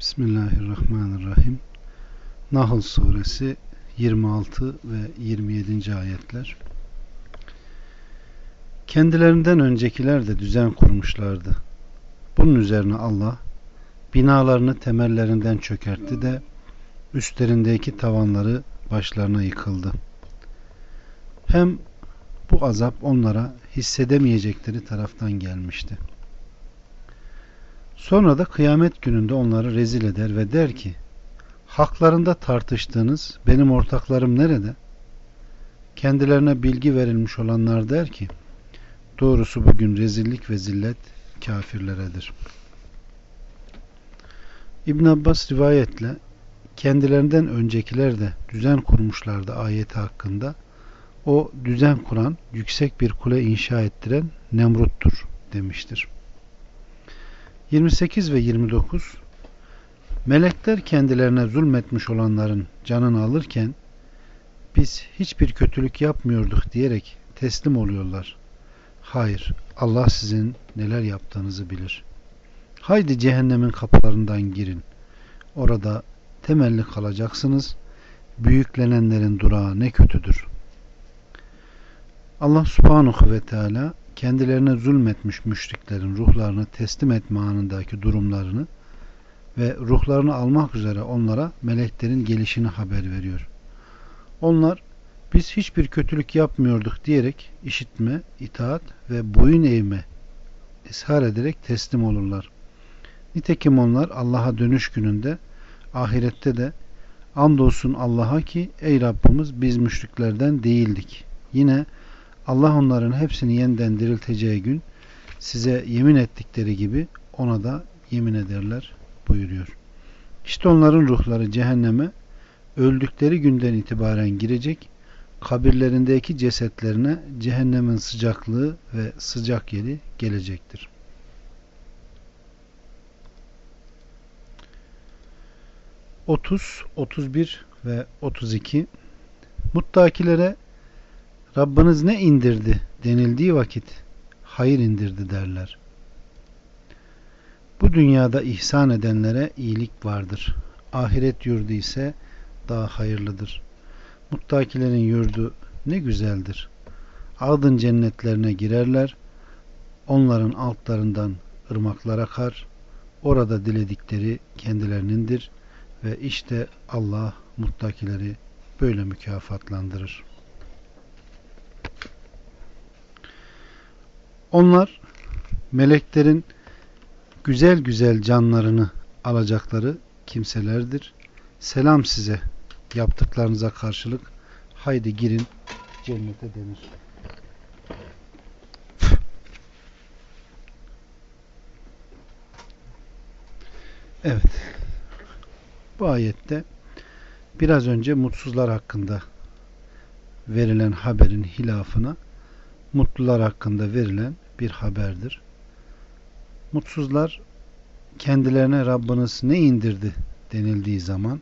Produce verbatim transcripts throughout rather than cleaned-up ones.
Bismillahirrahmanirrahim. Nahl suresi yirmi altı ve yirmi yedinci ayetler. Kendilerinden öncekiler de düzen kurmuşlardı. Bunun üzerine Allah binalarını temellerinden çökertti de üstlerindeki tavanları başlarına yıkıldı. Hem bu azap onlara hissedemeyecekleri taraftan gelmişti. Sonra da kıyamet gününde onları rezil eder ve der ki, haklarında tartıştığınız benim ortaklarım nerede? Kendilerine bilgi verilmiş olanlar der ki, doğrusu bugün rezillik ve zillet kafirleredir. İbn Abbas rivayetle kendilerinden öncekiler de düzen kurmuşlardı ayeti hakkında. O düzen kuran, yüksek bir kule inşa ettiren Nemrut'tur demiştir. yirmi sekiz ve yirmi dokuz. Melekler kendilerine zulmetmiş olanların canını alırken biz hiçbir kötülük yapmıyorduk diyerek teslim oluyorlar. Hayır, Allah sizin neler yaptığınızı bilir. Haydi cehennemin kapılarından girin. Orada temelli kalacaksınız. Büyüklenenlerin durağı ne kötüdür. Allah subhanahu ve teala kendilerine zulmetmiş müşriklerin ruhlarını teslim etme anındaki durumlarını ve ruhlarını almak üzere onlara meleklerin gelişini haber veriyor. Onlar biz hiçbir kötülük yapmıyorduk diyerek işitme, itaat ve boyun eğme ishar ederek teslim olurlar. Nitekim onlar Allah'a dönüş gününde ahirette de andolsun Allah'a ki ey Rabbimiz biz müşriklerden değildik. Yine Allah onların hepsini yeniden dirilteceği gün size yemin ettikleri gibi ona da yemin ederler buyuruyor. İşte onların ruhları cehenneme öldükleri günden itibaren girecek, kabirlerindeki cesetlerine cehennemin sıcaklığı ve sıcak yeri gelecektir. otuz, otuz bir ve otuz iki. Muttakilere Rabbiniz ne indirdi denildiği vakit hayır indirdi derler. Bu dünyada ihsan edenlere iyilik vardır. Ahiret yurdu ise daha hayırlıdır. Muttakilerin yurdu ne güzeldir. Adın cennetlerine girerler. Onların altlarından ırmaklar akar. Orada diledikleri kendilerinindir. Ve işte Allah muttakileri böyle mükafatlandırır. Onlar meleklerin güzel güzel canlarını alacakları kimselerdir. Selam size yaptıklarınıza karşılık haydi girin cennete denir. Evet. Bu ayette biraz önce mutsuzlar hakkında verilen haberin hilafına mutlular hakkında verilen bir haberdir. Mutsuzlar kendilerine Rabbiniz ne indirdi denildiği zaman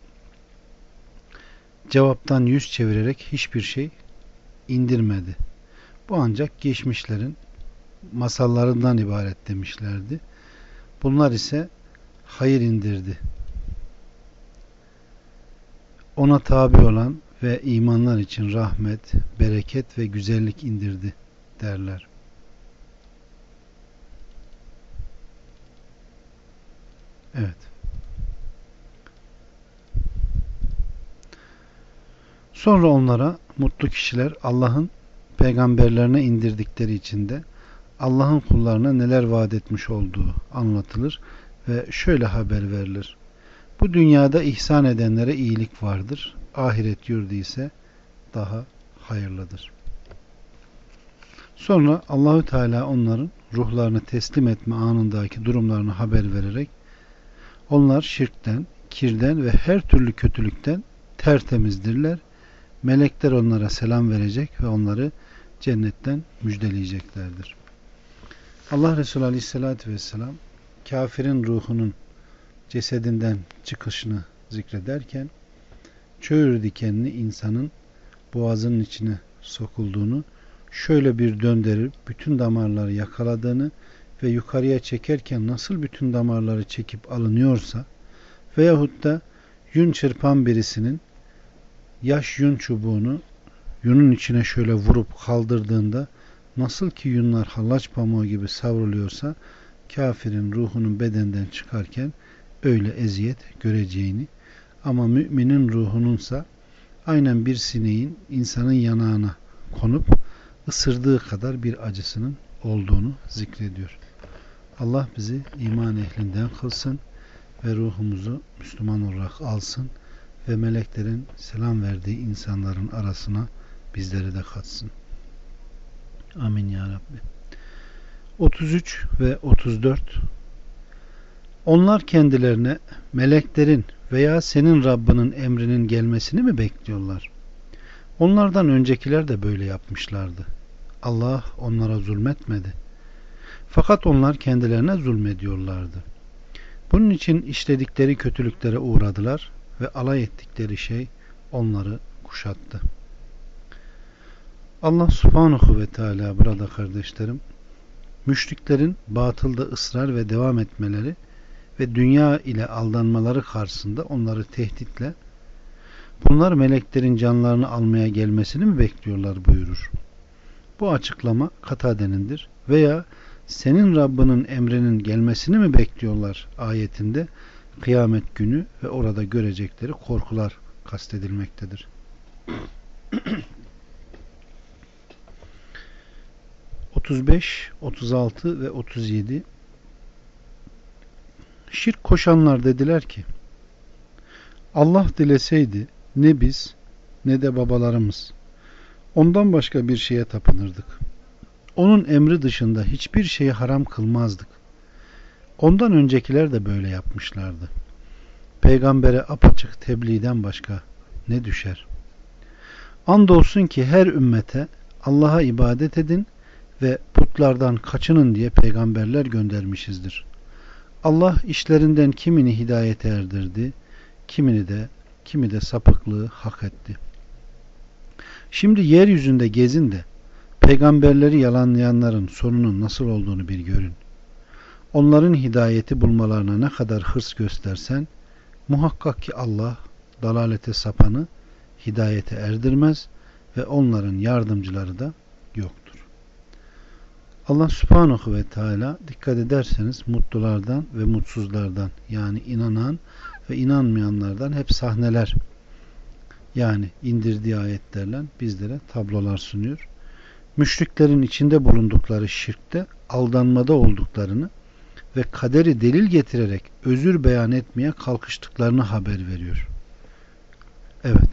cevaptan yüz çevirerek hiçbir şey indirmedi. Bu ancak geçmişlerin masallarından ibaret demişlerdi. Bunlar ise hayır indirdi. Ona tabi olan ve imanlar için rahmet, bereket ve güzellik indirdi derler. Evet. Sonra onlara mutlu kişiler Allah'ın peygamberlerine indirdikleri için de Allah'ın kullarına neler vaat etmiş olduğu anlatılır ve şöyle haber verilir. Bu dünyada ihsan edenlere iyilik vardır. Ahiret yurdu ise daha hayırlıdır. Sonra Allahü Teala onların ruhlarını teslim etme anındaki durumlarını haber vererek onlar şirkten, kirden ve her türlü kötülükten tertemizdirler. Melekler onlara selam verecek ve onları cennetten müjdeleyeceklerdir. Allah Resulü Aleyhisselatü Vesselam kafirin cesedinden çıkışını zikrederken çöğür dikenli insanın boğazının içine sokulduğunu, şöyle bir döndürüp bütün damarları yakaladığını ve yukarıya çekerken nasıl bütün damarları çekip alınıyorsa Veyahut da yün çırpan birisinin yaş yün çubuğunu yünün içine şöyle vurup kaldırdığında nasıl ki yünler hallaç pamuğu gibi savruluyorsa kafirin ruhunun bedenden çıkarken öyle eziyet göreceğini, ama müminin ruhununsa aynen bir sineğin insanın yanağına konup ısırdığı kadar bir acısının olduğunu zikrediyor. Allah bizi iman ehlinden kılsın ve ruhumuzu Müslüman olarak alsın ve meleklerin selam verdiği insanların arasına bizleri de katsın. Amin ya Rabbi. otuz üç ve otuz dört. Onlar kendilerine meleklerin veya senin Rabbinin emrinin gelmesini mi bekliyorlar? Onlardan öncekiler de böyle yapmışlardı. Allah onlara zulmetmedi. Fakat onlar kendilerine zulmediyorlardı. Bunun için işledikleri kötülüklere uğradılar ve alay ettikleri şey onları kuşattı. Allah subhanahu ve teala burada kardeşlerim, müşriklerin batılda ısrar ve devam etmeleri ve dünya ile aldanmaları karşısında onları tehditle, bunlar meleklerin canlarını almaya gelmesini mi bekliyorlar buyurur. Bu açıklama Katade'nindir. Veya senin Rabbinin emrinin gelmesini mi bekliyorlar ayetinde kıyamet günü ve orada görecekleri korkular kastedilmektedir. otuz beş, otuz altı ve otuz yedi. Şirk koşanlar dediler ki, Allah dileseydi ne biz ne de babalarımız ondan başka bir şeye tapınırdık. Onun emri dışında hiçbir şeyi haram kılmazdık. Ondan öncekiler de böyle yapmışlardı. Peygambere apaçık tebliğden başka ne düşer? Andolsun ki her ümmete Allah'a ibadet edin ve putlardan kaçının diye peygamberler göndermişizdir. Allah işlerinden kimini hidayete erdirdi, kimini de kimi de sapıklığı hak etti. Şimdi yeryüzünde gezin de peygamberleri yalanlayanların sonunun nasıl olduğunu bir görün. Onların hidayeti bulmalarına ne kadar hırs göstersen, muhakkak ki Allah dalalete sapanı hidayete erdirmez ve onların yardımcıları da yoktur. Allah subhanahu ve teala dikkat ederseniz mutlulardan ve mutsuzlardan, yani inanan ve inanmayanlardan hep sahneler, yani indirdiği ayetlerle bizlere tablolar sunuyor. Müşriklerin içinde bulundukları şirkte aldanmada olduklarını ve kaderi delil getirerek özür beyan etmeye kalkıştıklarını haber veriyor. Evet.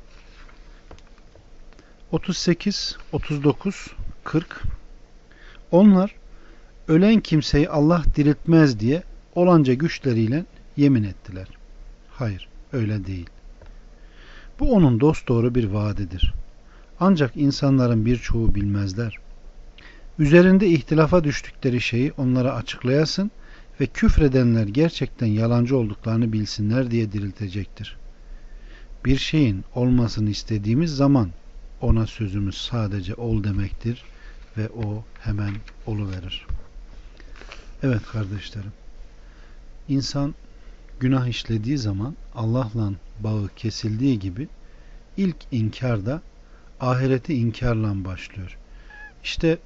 otuz sekiz, otuz dokuz, kırk. Onlar ölen kimseyi Allah diriltmez diye olanca güçleriyle yemin ettiler. Hayır, öyle değil. Bu onun dosdoğru bir vaadidir. Ancak insanların birçoğu bilmezler. Üzerinde ihtilafa düştükleri şeyi onlara açıklayasın ve küfredenler gerçekten yalancı olduklarını bilsinler diye diriltecektir. Bir şeyin olmasını istediğimiz zaman ona sözümüz sadece ol demektir ve o hemen oluverir. Evet kardeşlerim, insan günah işlediği zaman Allah'la bağı kesildiği gibi ilk inkar da ahireti inkarla başlıyor. İşte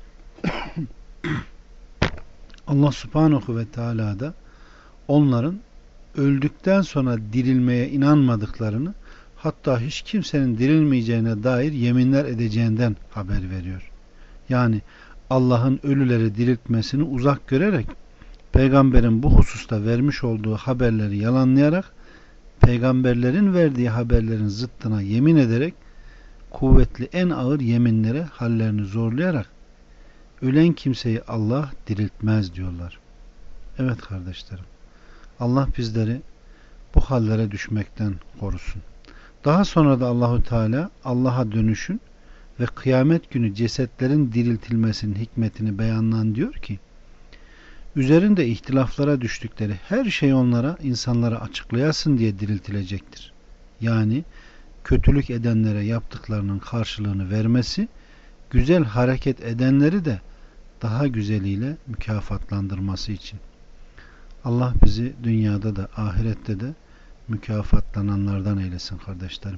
Allah subhanahu ve teala da onların öldükten sonra dirilmeye inanmadıklarını, hatta hiç kimsenin dirilmeyeceğine dair yeminler edeceğinden haber veriyor. Yani Allah'ın ölüleri diriltmesini uzak görerek peygamberin bu hususta vermiş olduğu haberleri yalanlayarak peygamberlerin verdiği haberlerin zıttına yemin ederek kuvvetli en ağır yeminlere hallerini zorlayarak ölen kimseyi Allah diriltmez diyorlar. Evet kardeşlerim, Allah bizleri bu hallere düşmekten korusun. Daha sonra da Allahu Teala Allah'a dönüşün ve kıyamet günü cesetlerin diriltilmesinin hikmetini beyanlan diyor ki, üzerinde ihtilaflara düştükleri her şey onlara, insanlara açıklayasın diye diriltilecektir. Yani kötülük edenlere yaptıklarının karşılığını vermesi, güzel hareket edenleri de daha güzeliyle mükafatlandırması için. Allah bizi dünyada da ahirette de mükafatlananlardan eylesin kardeşlerim.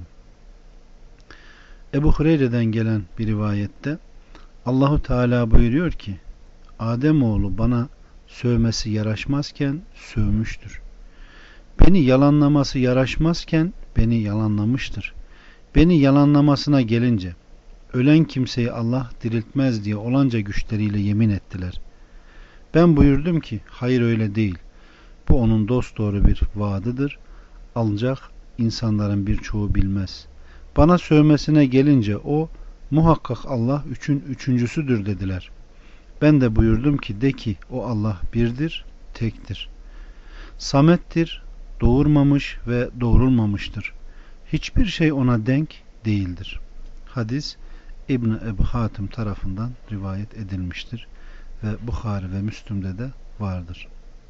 Ebu Hureyre'den gelen bir rivayette Allahu Teala buyuruyor ki, Ademoğlu bana sövmesi yaraşmazken sövmüştür. Beni yalanlaması yaraşmazken beni yalanlamıştır. Beni yalanlamasına gelince ölen kimseyi Allah diriltmez diye olanca güçleriyle yemin ettiler. Ben buyurdum ki hayır öyle değil. Bu onun dosdoğru bir vaadıdır. Ancak insanların birçoğu bilmez. Bana sövmesine gelince o muhakkak Allah üçün üçüncüsüdür dediler. Ben de buyurdum ki de ki o Allah birdir, tektir. Samettir, doğurmamış ve doğurulmamıştır. Hiçbir şey ona denk değildir. Hadis İbn-i Ebu Hatim tarafından rivayet edilmiştir ve Bukhari ve Müslüm'de de vardır.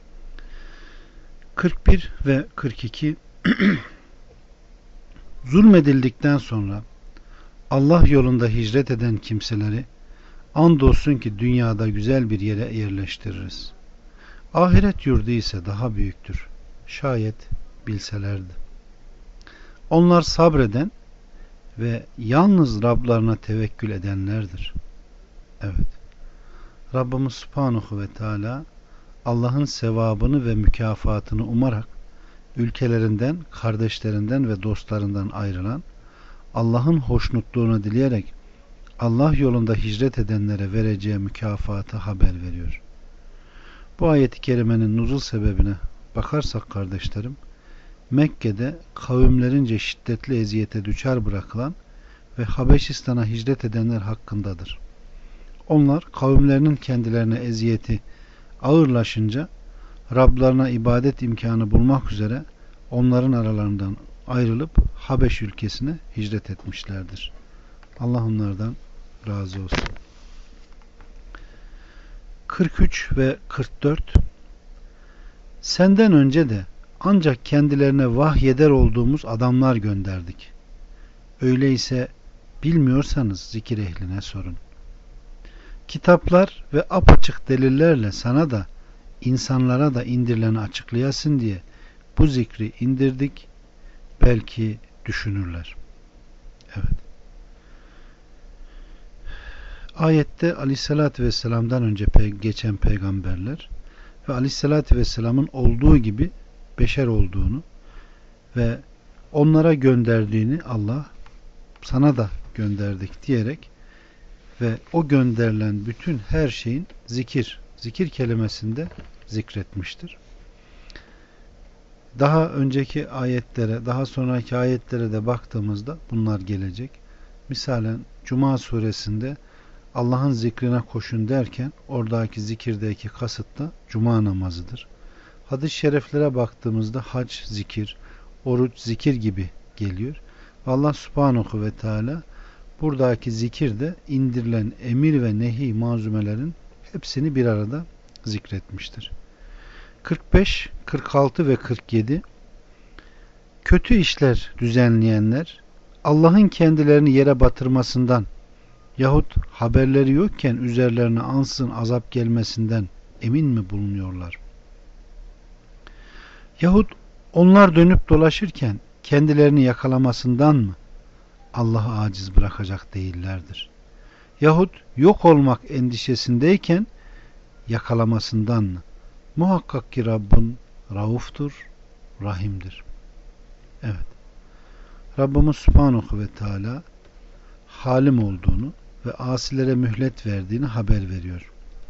kırk bir ve kırk iki Zulmedildikten sonra Allah yolunda hicret eden kimseleri andolsun ki dünyada güzel bir yere yerleştiririz. Ahiret yurdu ise daha büyüktür. Şayet bilselerdi. Onlar sabreden ve yalnız Rablarına tevekkül edenlerdir. Evet. Rabbimiz Subhanahu ve Teala Allah'ın sevabını ve mükafatını umarak ülkelerinden, kardeşlerinden ve dostlarından ayrılan, Allah'ın hoşnutluğunu dileyerek Allah yolunda hicret edenlere vereceği mükafatı haber veriyor. Bu ayet-i kerimenin nuzul sebebine bakarsak kardeşlerim, Mekke'de kavimlerince şiddetli eziyete düçar bırakılan ve Habeşistan'a hicret edenler hakkındadır. Onlar kavimlerinin kendilerine eziyeti ağırlaşınca Rablarına ibadet imkanı bulmak üzere onların aralarından ayrılıp Habeş ülkesine hicret etmişlerdir. Allah onlardan razı olsun. kırk üç ve kırk dört Senden önce de ancak kendilerine vahyeder olduğumuz adamlar gönderdik. Öyleyse bilmiyorsanız zikir ehline sorun. Kitaplar ve apaçık delillerle sana da insanlara da indirileni açıklayasın diye bu zikri indirdik. Belki düşünürler. Evet. Ayette Aleyhisselatü Vesselam'dan önce pe- geçen peygamberler ve Aleyhisselatü Vesselam'ın olduğu gibi beşer olduğunu ve onlara gönderdiğini Allah sana da gönderdik diyerek ve o gönderilen bütün her şeyin zikir, zikir kelimesinde zikretmiştir. Daha önceki ayetlere, daha sonraki ayetlere de baktığımızda bunlar gelecek. Misalen Cuma suresinde Allah'ın zikrine koşun derken oradaki zikirdeki kasıt da Cuma namazıdır. Hadis-i şeriflere baktığımızda hac zikir, oruç zikir gibi geliyor. Allah Subhanahu ve Teala buradaki zikir de indirilen emir ve nehi malzumelerin hepsini bir arada zikretmiştir. kırk beş, kırk altı ve kırk yedi Kötü işler düzenleyenler Allah'ın kendilerini yere batırmasından yahut haberleri yokken üzerlerine ansızın azap gelmesinden emin mi bulunuyorlar? Yahut onlar dönüp dolaşırken kendilerini yakalamasından mı Allah'ı aciz bırakacak değillerdir? Yahut yok olmak endişesindeyken yakalamasından mı? Muhakkak ki Rabbin rauftur, rahimdir. Evet. Rabbimiz Subhanahu ve Teala halim olduğunu ve asilere mühlet verdiğini haber veriyor.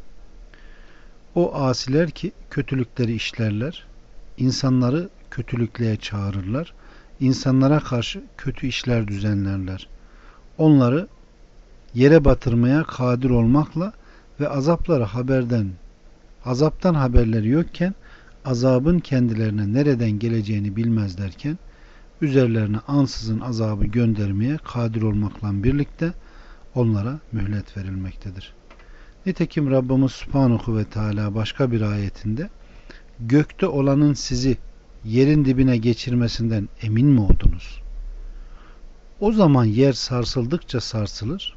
O asiler ki kötülükleri işlerler, insanları kötülüklüğe çağırırlar, insanlara karşı kötü işler düzenlerler. Onları yere batırmaya kadir olmakla ve azapları haberden, azaptan haberleri yokken azabın kendilerine nereden geleceğini bilmezlerken üzerlerine ansızın azabı göndermeye kadir olmakla birlikte onlara mühlet verilmektedir. Nitekim Rabbimiz Subhanahu ve Teala başka bir ayetinde gökte olanın sizi yerin dibine geçirmesinden emin mi oldunuz? O zaman yer sarsıldıkça sarsılır.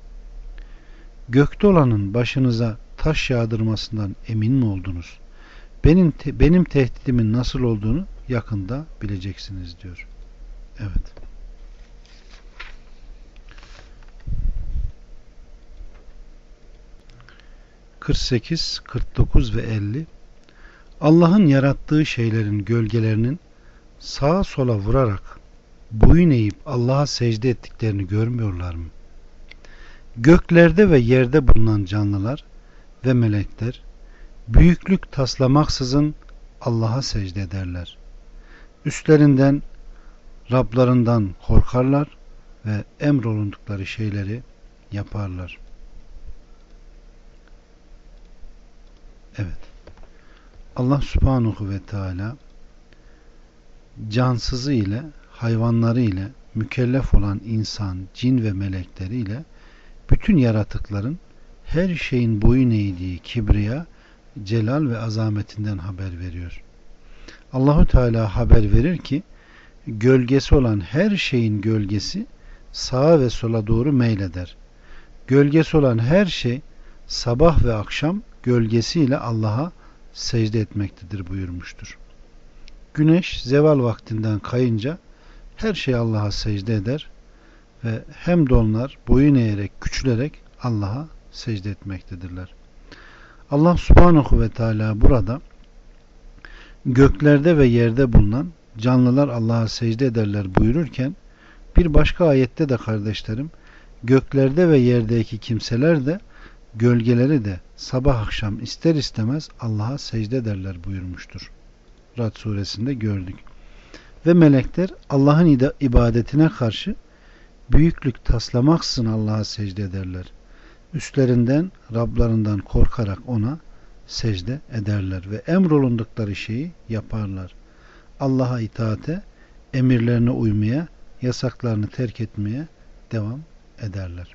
Gökte olanın başınıza taş yağdırmasından emin mi oldunuz? Benim te- benim tehdidimin nasıl olduğunu yakında bileceksiniz diyor. Evet. kırk sekiz, kırk dokuz ve elli. Allah'ın yarattığı şeylerin gölgelerinin sağa sola vurarak boyun eğip Allah'a secde ettiklerini görmüyorlar mı? Göklerde ve yerde bulunan canlılar ve melekler büyüklük taslamaksızın Allah'a secde ederler. Üstlerinden Rablarından korkarlar ve emrolundukları şeyleri yaparlar. Evet. Allah Subhanahu ve Teala cansızı ile hayvanları ile mükellef olan insan, cin ve melekleri ile bütün yaratıkların her şeyin boyun eğdiği kibriya, celal ve azametinden haber veriyor. Allahu Teala haber verir ki gölgesi olan her şeyin gölgesi sağa ve sola doğru meyleder. Gölgesi olan her şey sabah ve akşam gölgesiyle Allah'a secde etmektedir buyurmuştur. Güneş zeval vaktinden kayınca her şey Allah'a secde eder ve hem de onlar boyun eğerek, küçülerek Allah'a secde etmektedirler. Allah Subhanahu ve Teala burada göklerde ve yerde bulunan canlılar Allah'a secde ederler buyururken bir başka ayette de kardeşlerim göklerde ve yerdeki kimseler de gölgeleri de sabah akşam ister istemez Allah'a secde ederler buyurmuştur. Rad suresinde gördük. Ve melekler Allah'ın ibadetine karşı büyüklük taslamaksızın Allah'a secde ederler. Üstlerinden Rablarından korkarak ona secde ederler ve emrolundukları şeyi yaparlar. Allah'a itaate, emirlerine uymaya, yasaklarını terk etmeye devam ederler.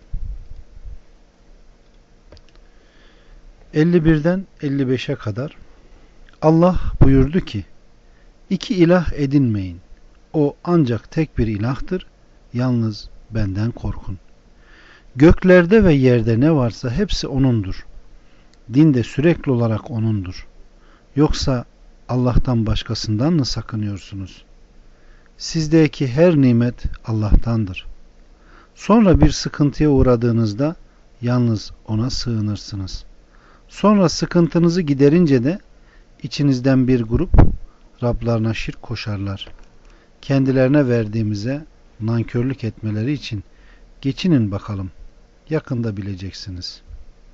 elli birden elli beşe kadar Allah buyurdu ki İki ilah edinmeyin. O ancak tek bir ilahtır. Yalnız benden korkun. Göklerde ve yerde ne varsa hepsi O'nundur. Din de sürekli olarak O'nundur. Yoksa Allah'tan başkasından mı sakınıyorsunuz? Sizdeki her nimet Allah'tandır. Sonra bir sıkıntıya uğradığınızda yalnız O'na sığınırsınız. Sonra sıkıntınızı giderince de içinizden bir grup Rablarına şirk koşarlar. Kendilerine verdiğimize nankörlük etmeleri için geçinin bakalım. Yakında bileceksiniz.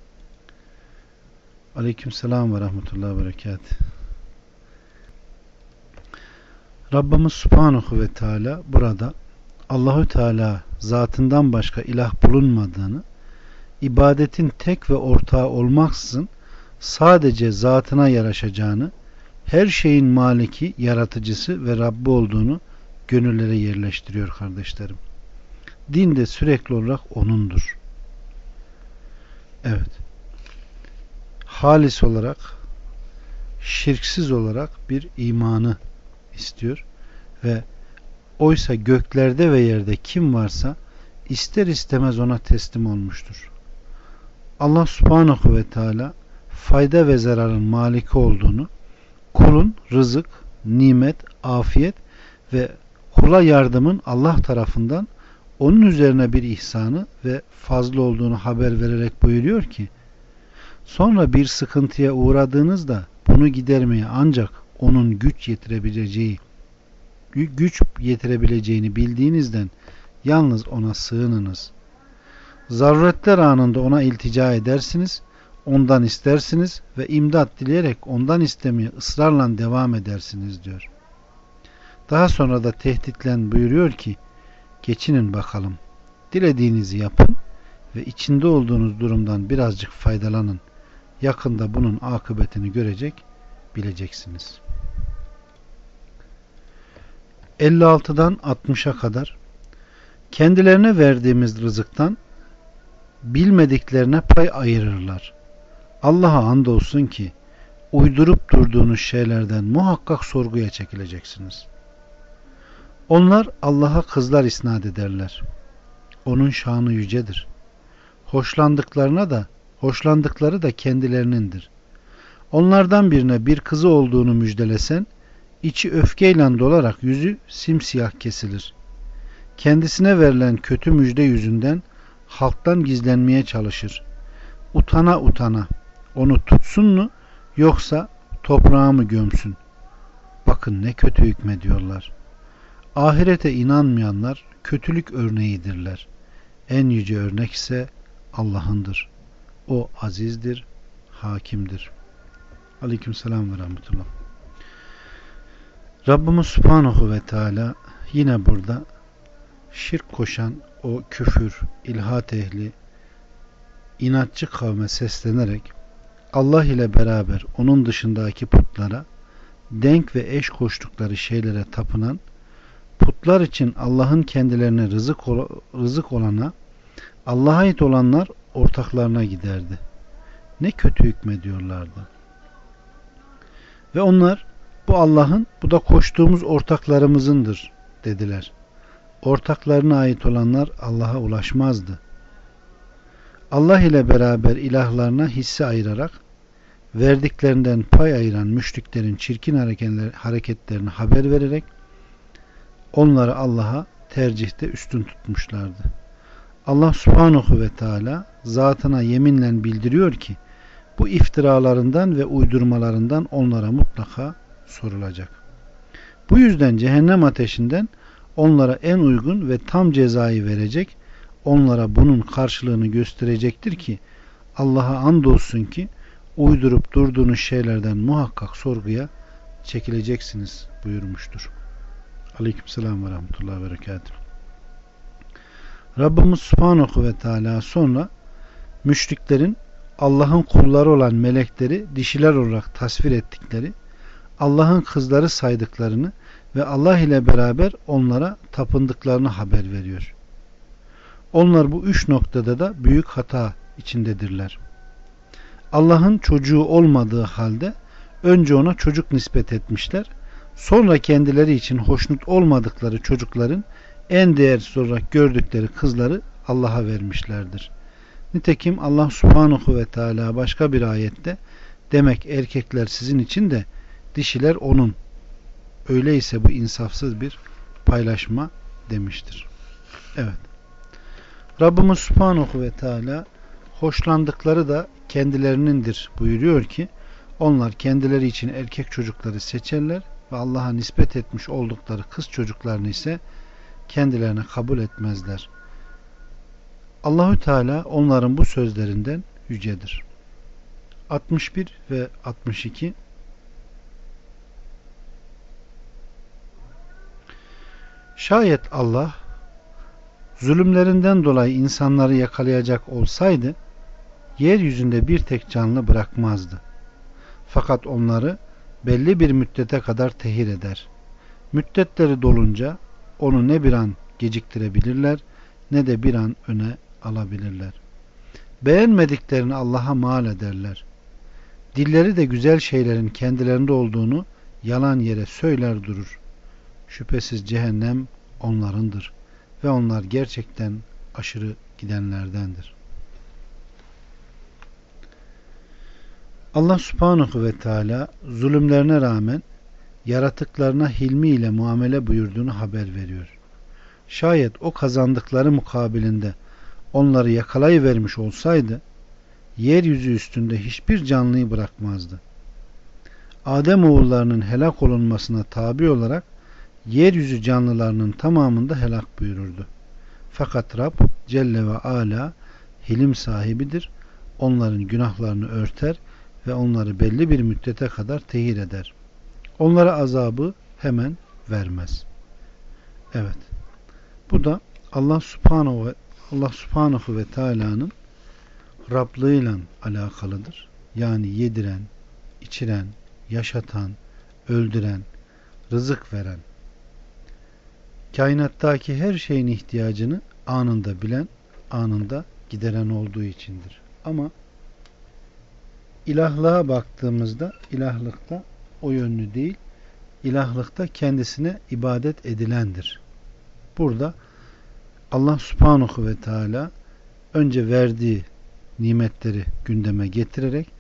Aleykümselam ve rahmetullahi ve berekatuhu. Rabbimiz Subhanahu ve Teala burada Allahü Teala zatından başka ilah bulunmadığını, ibadetin tek ve ortağı olmaksızın sadece zatına yaraşacağını, her şeyin maliki, yaratıcısı ve Rabbi olduğunu gönüllere yerleştiriyor kardeşlerim. Din de sürekli olarak O'nundur. Evet. Halis olarak, şirksiz olarak bir imanı istiyor ve oysa göklerde ve yerde kim varsa ister istemez ona teslim olmuştur. Allah Subhanahu ve Teala fayda ve zararın maliki olduğunu, kulun rızık, nimet, afiyet ve kula yardımın Allah tarafından onun üzerine bir ihsanı ve fazla olduğunu haber vererek buyuruyor ki sonra bir sıkıntıya uğradığınızda bunu gidermeye ancak onun güç yetirebileceği güç yetirebileceğini bildiğinizden yalnız ona sığınınız. Zaruretler anında ona iltica edersiniz, ondan istersiniz ve imdat dileyerek ondan istemeye ısrarla devam edersiniz diyor. Daha sonra da tehditlen buyuruyor ki geçinin bakalım. Dilediğinizi yapın ve içinde olduğunuz durumdan birazcık faydalanın. Yakında bunun akıbetini görecek, bileceksiniz. elli altıdan altmışa kadar kendilerine verdiğimiz rızıktan bilmediklerine pay ayırırlar. Allah'a andolsun ki uydurup durduğunuz şeylerden muhakkak sorguya çekileceksiniz. Onlar Allah'a kızlar isnat ederler. Onun şanı yücedir. Hoşlandıklarına da, hoşlandıkları da kendilerinindir. Onlardan birine bir kızı olduğunu müjdelesen, içi öfkeyle dolarak yüzü simsiyah kesilir. Kendisine verilen kötü müjde yüzünden halktan gizlenmeye çalışır. Utana utana onu tutsun mu yoksa toprağa mı gömsün? Bakın ne kötü hükmediyorlar. Ahirete inanmayanlar kötülük örneğidirler. En yüce örnek ise Allah'ındır. O azizdir, hakimdir. Aleykümselam ve rahmetullah. Rabbimiz Subhanahu ve Teala yine burada şirk koşan o küfür, ilhat ehli, inatçı kavme seslenerek Allah ile beraber onun dışındaki putlara, denk ve eş koştukları şeylere tapınan, putlar için Allah'ın kendilerine rızık, rızık olana, Allah'a ait olanlar ortaklarına giderdi. Ne kötü hükmediyorlardı. Ve onlar bu Allah'ın, bu da koştuğumuz ortaklarımızındır dediler. Ortaklarına ait olanlar Allah'a ulaşmazdı. Allah ile beraber ilahlarına hisse ayırarak verdiklerinden pay ayıran müşriklerin çirkin hareketlerini haber vererek onları Allah'a tercihte üstün tutmuşlardı. Allah Subhanahu ve Teala zatına yeminle bildiriyor ki bu iftiralarından ve uydurmalarından onlara mutlaka sorulacak. Bu yüzden cehennem ateşinden onlara en uygun ve tam cezayı verecek, onlara bunun karşılığını gösterecektir ki Allah'a andolsun ki uydurup durduğunuz şeylerden muhakkak sorguya çekileceksiniz buyurmuştur. Aleykümselam ve rahmetullahi ve berekatuhu. Rabbimiz Subhanahu ve Teala sonra müşriklerin Allah'ın kulları olan melekleri dişiler olarak tasvir ettikleri, Allah'ın kızları saydıklarını ve Allah ile beraber onlara tapındıklarını haber veriyor. Onlar bu üç noktada da büyük hata içindedirler. Allah'ın çocuğu olmadığı halde önce ona çocuk nispet etmişler. Sonra kendileri için hoşnut olmadıkları çocukların en değersiz olarak gördükleri kızları Allah'a vermişlerdir. Nitekim Allah Subhanahu ve Teala başka bir ayette demek erkekler sizin için de dişiler onun. Öyleyse bu insafsız bir paylaşma demiştir. Evet. Rabbimiz Subhanahu ve Teala hoşlandıkları da kendilerinindir buyuruyor ki onlar kendileri için erkek çocukları seçerler ve Allah'a nispet etmiş oldukları kız çocuklarını ise kendilerine kabul etmezler. Allahü Teala onların bu sözlerinden yücedir. altmış bir ve altmış iki Şayet Allah zulümlerinden dolayı insanları yakalayacak olsaydı yeryüzünde bir tek canlı bırakmazdı. Fakat onları belli bir müddete kadar tehir eder. Müddetleri dolunca onu ne bir an geciktirebilirler ne de bir an öne alabilirler. Beğenmediklerini Allah'a mal ederler. Dilleri de güzel şeylerin kendilerinde olduğunu yalan yere söyler durur. Şüphesiz cehennem onlarındır ve onlar gerçekten aşırı gidenlerdendir. Allah Subhanahu ve Teala zulümlerine rağmen yaratıklarına hilmiyle muamele buyurduğunu haber veriyor. Şayet o kazandıkları mukabilinde onları yakalayıvermiş olsaydı yeryüzü üstünde hiçbir canlıyı bırakmazdı. Adem oğullarının helak olunmasına tabi olarak yeryüzü canlılarının tamamında helak buyururdu. Fakat Rab Celle ve Ala hilim sahibidir. Onların günahlarını örter ve onları belli bir müddete kadar tehir eder. Onlara azabı hemen vermez. Evet. Bu da Allah Subhanahu ve Allah Subhanahu ve Teala'nın Rablığıyla alakalıdır. Yani yediren, içiren, yaşatan, öldüren, rızık veren, kainattaki her şeyin ihtiyacını anında bilen, anında gideren olduğu içindir. Ama ilahlığa baktığımızda ilahlıkta o yönlü değil, ilahlıkta kendisine ibadet edilendir. Burada Allah Subhanahu ve Teala önce verdiği nimetleri gündeme getirerek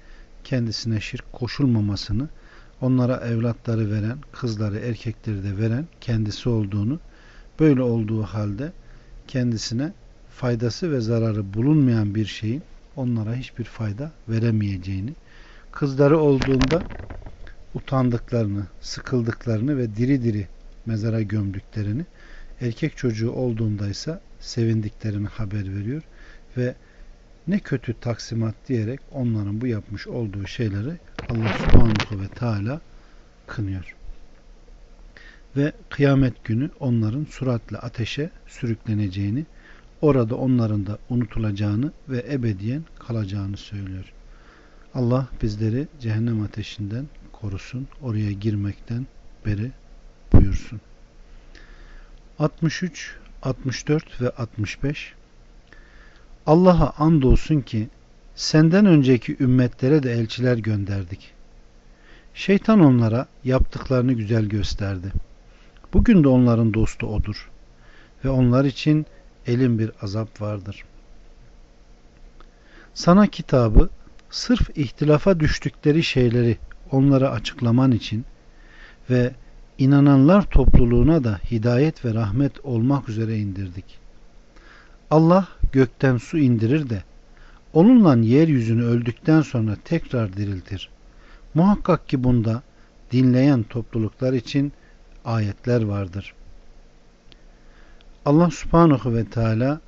kendisine şirk koşulmamasını, onlara evlatları veren, kızları, erkekleri de veren kendisi olduğunu, böyle olduğu halde kendisine faydası ve zararı bulunmayan bir şeyin onlara hiçbir fayda veremeyeceğini, kızları olduğunda utandıklarını, sıkıldıklarını ve diri diri mezara gömdüklerini, erkek çocuğu olduğunda ise sevindiklerini haber veriyor ve ne kötü taksimat diyerek onların bu yapmış olduğu şeyleri Allah Subhanahu ve Teala kınıyor. Ve kıyamet günü onların süratle ateşe sürükleneceğini, orada onların da unutulacağını ve ebediyen kalacağını söylüyor. Allah bizleri cehennem ateşinden korusun, oraya girmekten beri buyursun. altmış üç, altmış dört ve altmış beş Allah'a andolsun ki senden önceki ümmetlere de elçiler gönderdik. Şeytan onlara yaptıklarını güzel gösterdi. Bugün de onların dostu odur. Ve onlar için elin bir azap vardır. Sana kitabı sırf ihtilafa düştükleri şeyleri onlara açıklaman için ve inananlar topluluğuna da hidayet ve rahmet olmak üzere indirdik. Allah gökten su indirir de onunla yeryüzünü öldükten sonra tekrar diriltir. Muhakkak ki bunda dinleyen topluluklar için ayetler vardır. Allah Subhanahu ve Teala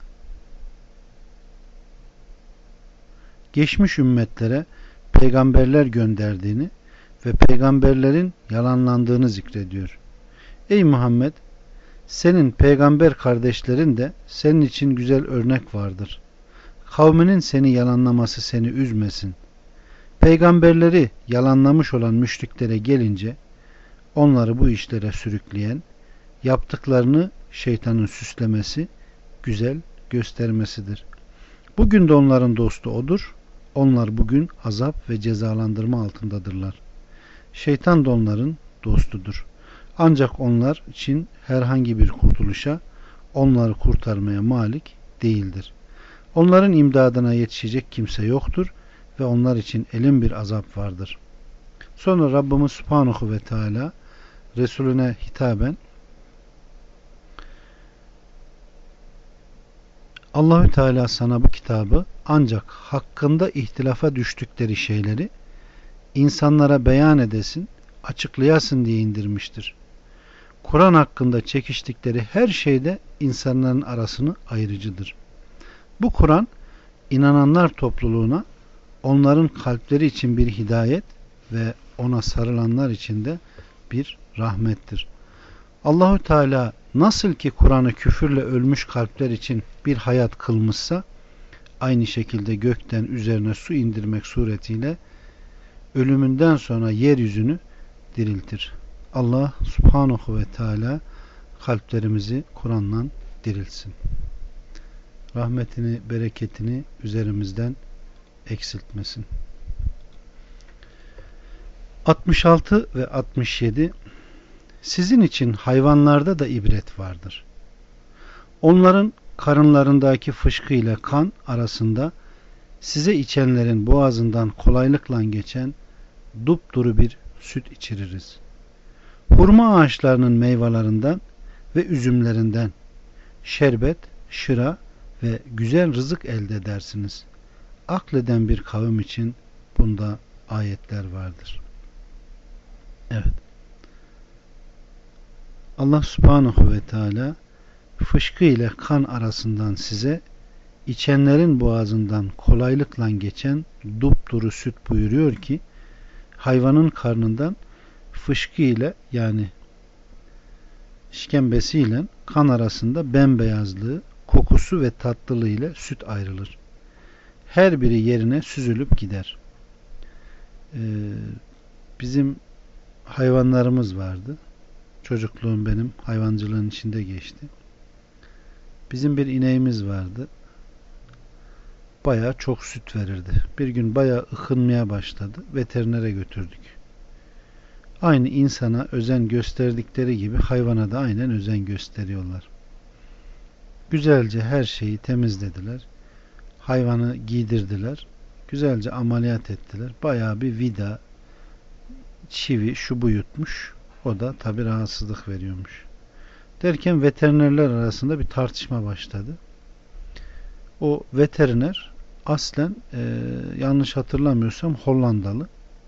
geçmiş ümmetlere peygamberler gönderdiğini ve peygamberlerin yalanlandığını zikrediyor. Ey Muhammed, senin peygamber kardeşlerin de senin için güzel örnek vardır. Kavminin seni yalanlaması seni üzmesin. Peygamberleri yalanlamış olan müşriklere gelince onları bu işlere sürükleyen, yaptıklarını şeytanın süslemesi, güzel göstermesidir. Bugün de onların dostu odur. Onlar bugün azap ve cezalandırma altındadırlar. Şeytan da onların dostudur. Ancak onlar için herhangi bir kurtuluşa, onları kurtarmaya malik değildir. Onların imdadına yetişecek kimse yoktur ve onlar için elin bir azap vardır. Sonra Rabbimiz Subhanahu ve Teala Resulüne hitaben Allahü Teala sana bu kitabı ancak hakkında ihtilafa düştükleri şeyleri insanlara beyan edesin, açıklayasın diye indirmiştir. Kur'an hakkında çekiştikleri her şeyde insanların arasını ayırıcıdır. Bu Kur'an inananlar topluluğuna onların kalpleri için bir hidayet ve ona sarılanlar için de bir rahmettir. Allahü Teala nasıl ki Kur'an'ı küfürle ölmüş kalpler için bir hayat kılmışsa, aynı şekilde gökten üzerine su indirmek suretiyle ölümünden sonra yeryüzünü diriltir. Allah Subhanahu ve Teala kalplerimizi Kur'an'la dirilsin. Rahmetini, bereketini üzerimizden eksiltmesin. altmış altı ve altmış yedi Sizin için hayvanlarda da ibret vardır. Onların karınlarındaki fışkı ile kan arasında size içenlerin boğazından kolaylıkla geçen dupduru bir süt içiririz. Hurma ağaçlarının meyvelerinden ve üzümlerinden şerbet, şıra ve güzel rızık elde edersiniz. Akleden bir kavim için bunda ayetler vardır. Evet. Allah Subhanahu ve Teala fışkı ile kan arasından size içenlerin boğazından kolaylıkla geçen dupduru süt buyuruyor ki hayvanın karnından fışkı ile yani işkembesiyle kan arasında bembeyazlığı, kokusu ve tatlılığı ile süt ayrılır. Her biri yerine süzülüp gider. Ee, bizim hayvanlarımız vardı. Çocukluğum benim hayvancılığın içinde geçti. Bizim bir ineğimiz vardı. Bayağı çok süt verirdi. Bir gün bayağı ıkınmaya başladı. Veterinere götürdük. Aynı insana özen gösterdikleri gibi hayvana da aynen özen gösteriyorlar. Güzelce her şeyi temizlediler. Hayvanı giydirdiler. Güzelce ameliyat ettiler. Bayağı bir vida, çivi, şu bu yutmuş. O da tabi rahatsızlık veriyormuş. Derken veterinerler arasında bir tartışma başladı. O veteriner aslen e, yanlış hatırlamıyorsam Hollandalı.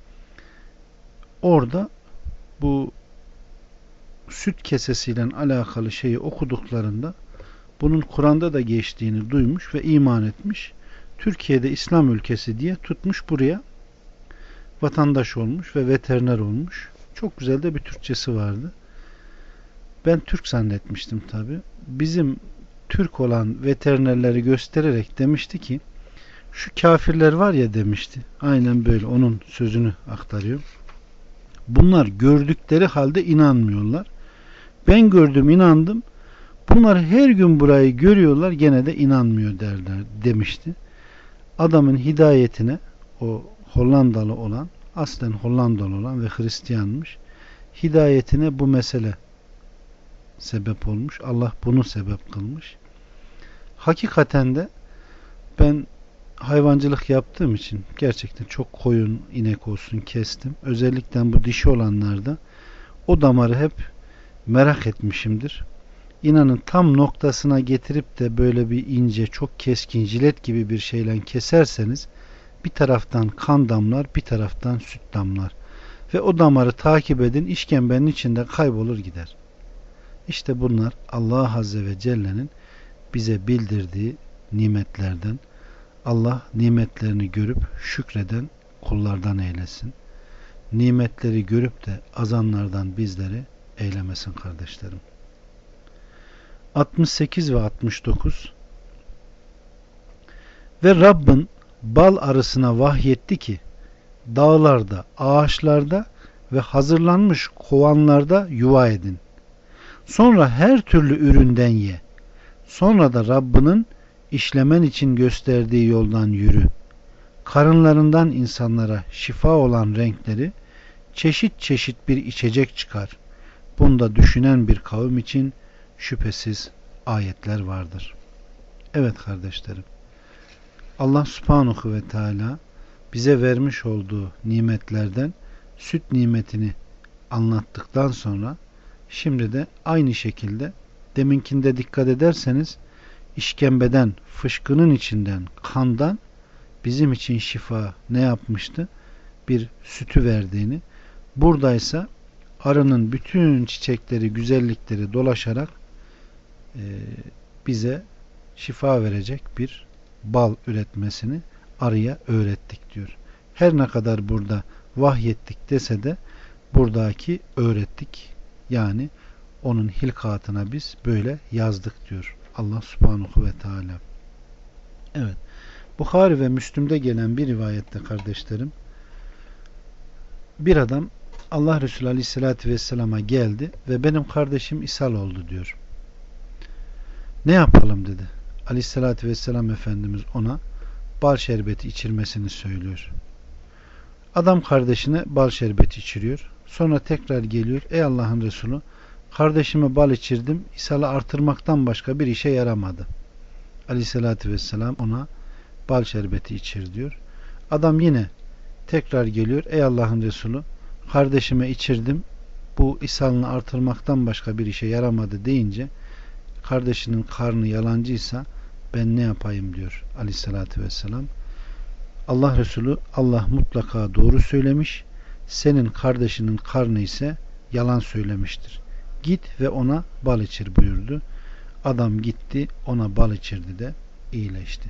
Orada bu süt kesesiyle alakalı şeyi okuduklarında bunun Kur'an'da da geçtiğini duymuş ve iman etmiş. Türkiye'de İslam ülkesi diye tutmuş, buraya vatandaş olmuş ve veteriner olmuş. Çok güzel de bir Türkçesi vardı. Ben Türk zannetmiştim tabi. Bizim Türk olan veterinerleri göstererek demişti ki şu kafirler var ya demişti. Aynen böyle, onun sözünü aktarıyor. Bunlar gördükleri halde inanmıyorlar. Ben gördüm, inandım. Bunlar her gün burayı görüyorlar, gene de inanmıyor derler demişti. Adamın hidayetine, o Hollandalı olan, aslen Hollandalı olan ve Hristiyanmış, hidayetine bu mesele sebep olmuş. Allah bunu sebep kılmış. Hakikaten de ben hayvancılık yaptığım için gerçekten çok koyun, inek olsun kestim. Özellikle bu dişi olanlarda o damarı hep merak etmişimdir. İnanın tam noktasına getirip de böyle bir ince, çok keskin jilet gibi bir şeyle keserseniz bir taraftan kan damlar, bir taraftan süt damlar. Ve o damarı takip edin, işkembenin içinde kaybolur gider. İşte bunlar Allah Azze ve Celle'nin bize bildirdiği nimetlerden. Allah nimetlerini görüp şükreden kullardan eylesin. Nimetleri görüp de azanlardan bizleri eylemesin kardeşlerim. altmış sekiz ve altmış dokuz Ve Rabbin bal arısına vahyetti ki dağlarda, ağaçlarda ve hazırlanmış kovanlarda yuva edin. Sonra her türlü üründen ye. Sonra da Rabbinin işlemen için gösterdiği yoldan yürü. Karınlarından insanlara şifa olan renkleri, çeşit çeşit bir içecek çıkar. Bunda düşünen bir kavim için şüphesiz ayetler vardır. Evet kardeşlerim, Allah Subhanahu ve Teala bize vermiş olduğu nimetlerden süt nimetini anlattıktan sonra şimdi de aynı şekilde deminkinde dikkat ederseniz işkembeden, fışkının içinden, kandan bizim için şifa ne yapmıştı? Bir sütü verdiğini, buradaysa arının bütün çiçekleri, güzellikleri dolaşarak e, bize şifa verecek bir bal üretmesini arıya öğrettik diyor. Her ne kadar burada vahyettik dese de buradaki öğrettik. Yani onun hilkatına biz böyle yazdık diyor Allah Subhanahu ve Teala. Evet. Buhari ve Müslim'de gelen bir rivayette kardeşlerim, bir adam Allah Resulü Aleyhisselatü Vesselam'a geldi ve benim kardeşim ishal oldu diyor. Ne yapalım dedi. Aleyhisselatü Vesselam Efendimiz ona bal şerbeti içirmesini söylüyor. Adam kardeşine bal şerbeti içiriyor. Sonra tekrar geliyor. Ey Allah'ın Resulü, kardeşime bal içirdim. İshal'ı artırmaktan başka bir işe yaramadı. Aleyhisselatü Vesselam ona bal şerbeti içir diyor. Adam yine tekrar geliyor. Ey Allah'ın Resulü, kardeşime içirdim. Bu ishalını artırmaktan başka bir işe yaramadı deyince kardeşinin karnı yalancıysa ben ne yapayım diyor Aleyhisselatü Vesselam. Allah Resulü, Allah mutlaka doğru söylemiş, senin kardeşinin karnı ise yalan söylemiştir. Git ve ona bal içir buyurdu. Adam gitti, ona bal içirdi de iyileşti.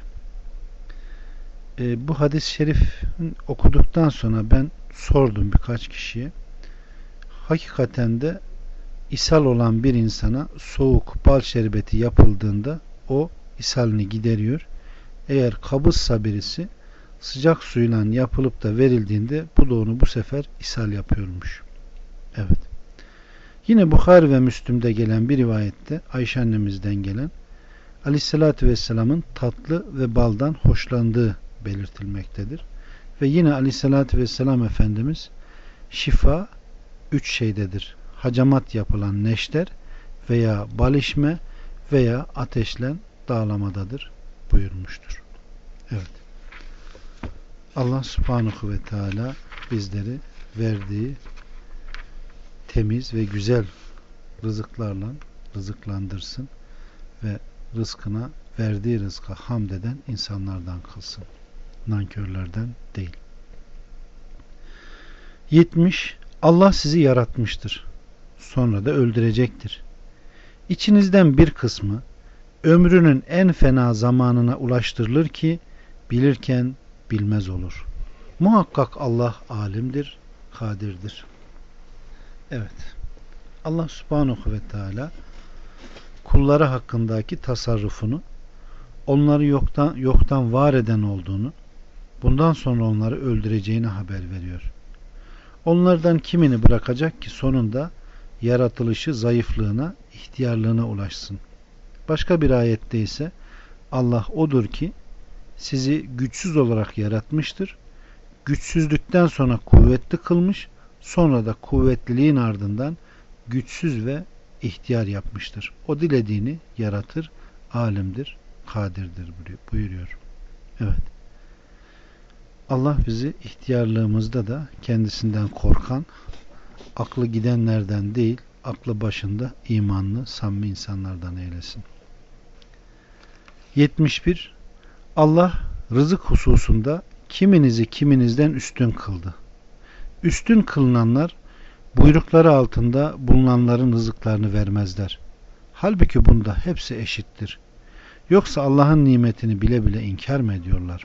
E, bu hadis-i şerif okuduktan sonra ben sordum birkaç kişiye. Hakikaten de ishal olan bir insana soğuk bal şerbeti yapıldığında o ishalini gideriyor. Eğer kabızsa birisi sıcak suyla yapılıp da verildiğinde bu da onu bu sefer ishal yapıyormuş. Evet. Yine Bukhari ve Müslim'de gelen bir rivayette Ayşe annemizden gelen Aleyhisselatü Vesselam'ın tatlı ve baldan hoşlandığı belirtilmektedir. Ve yine Aleyhisselatü Vesselam Efendimiz şifa üç şeydedir. Hacamat yapılan neşter veya bal içme veya ateşle dağlamadadır buyurmuştur. Evet. Allah subhanahu ve teala bizleri verdiği temiz ve güzel rızıklarla rızıklandırsın ve rızkına, verdiği rızka hamd eden insanlardan kılsın. Nankörlerden değil. yetmiş. Allah sizi yaratmıştır. Sonra da öldürecektir. İçinizden bir kısmı ömrünün en fena zamanına ulaştırılır ki bilirken bilmez olur. Muhakkak Allah alimdir, kadirdir. Evet. Allah subhanahu ve teala kulları hakkındaki tasarrufunu, onları yoktan yoktan var eden olduğunu, bundan sonra onları öldüreceğini haber veriyor. Onlardan kimini bırakacak ki sonunda yaratılışı zayıflığına, ihtiyarlığına ulaşsın. Başka bir ayette ise Allah odur ki sizi güçsüz olarak yaratmıştır. Güçsüzlükten sonra kuvvetli kılmış, sonra da kuvvetliliğin ardından güçsüz ve ihtiyar yapmıştır. O dilediğini yaratır, alimdir, kadirdir buyuruyor. Evet. Allah bizi ihtiyarlığımızda da kendisinden korkan, aklı gidenlerden değil, aklı başında imanlı, samimi insanlardan eylesin. yetmiş bir. Allah rızık hususunda kiminizi kiminizden üstün kıldı. Üstün kılınanlar buyrukları altında bulunanların rızıklarını vermezler. Halbuki bunda hepsi eşittir. Yoksa Allah'ın nimetini bile bile inkar mı ediyorlar?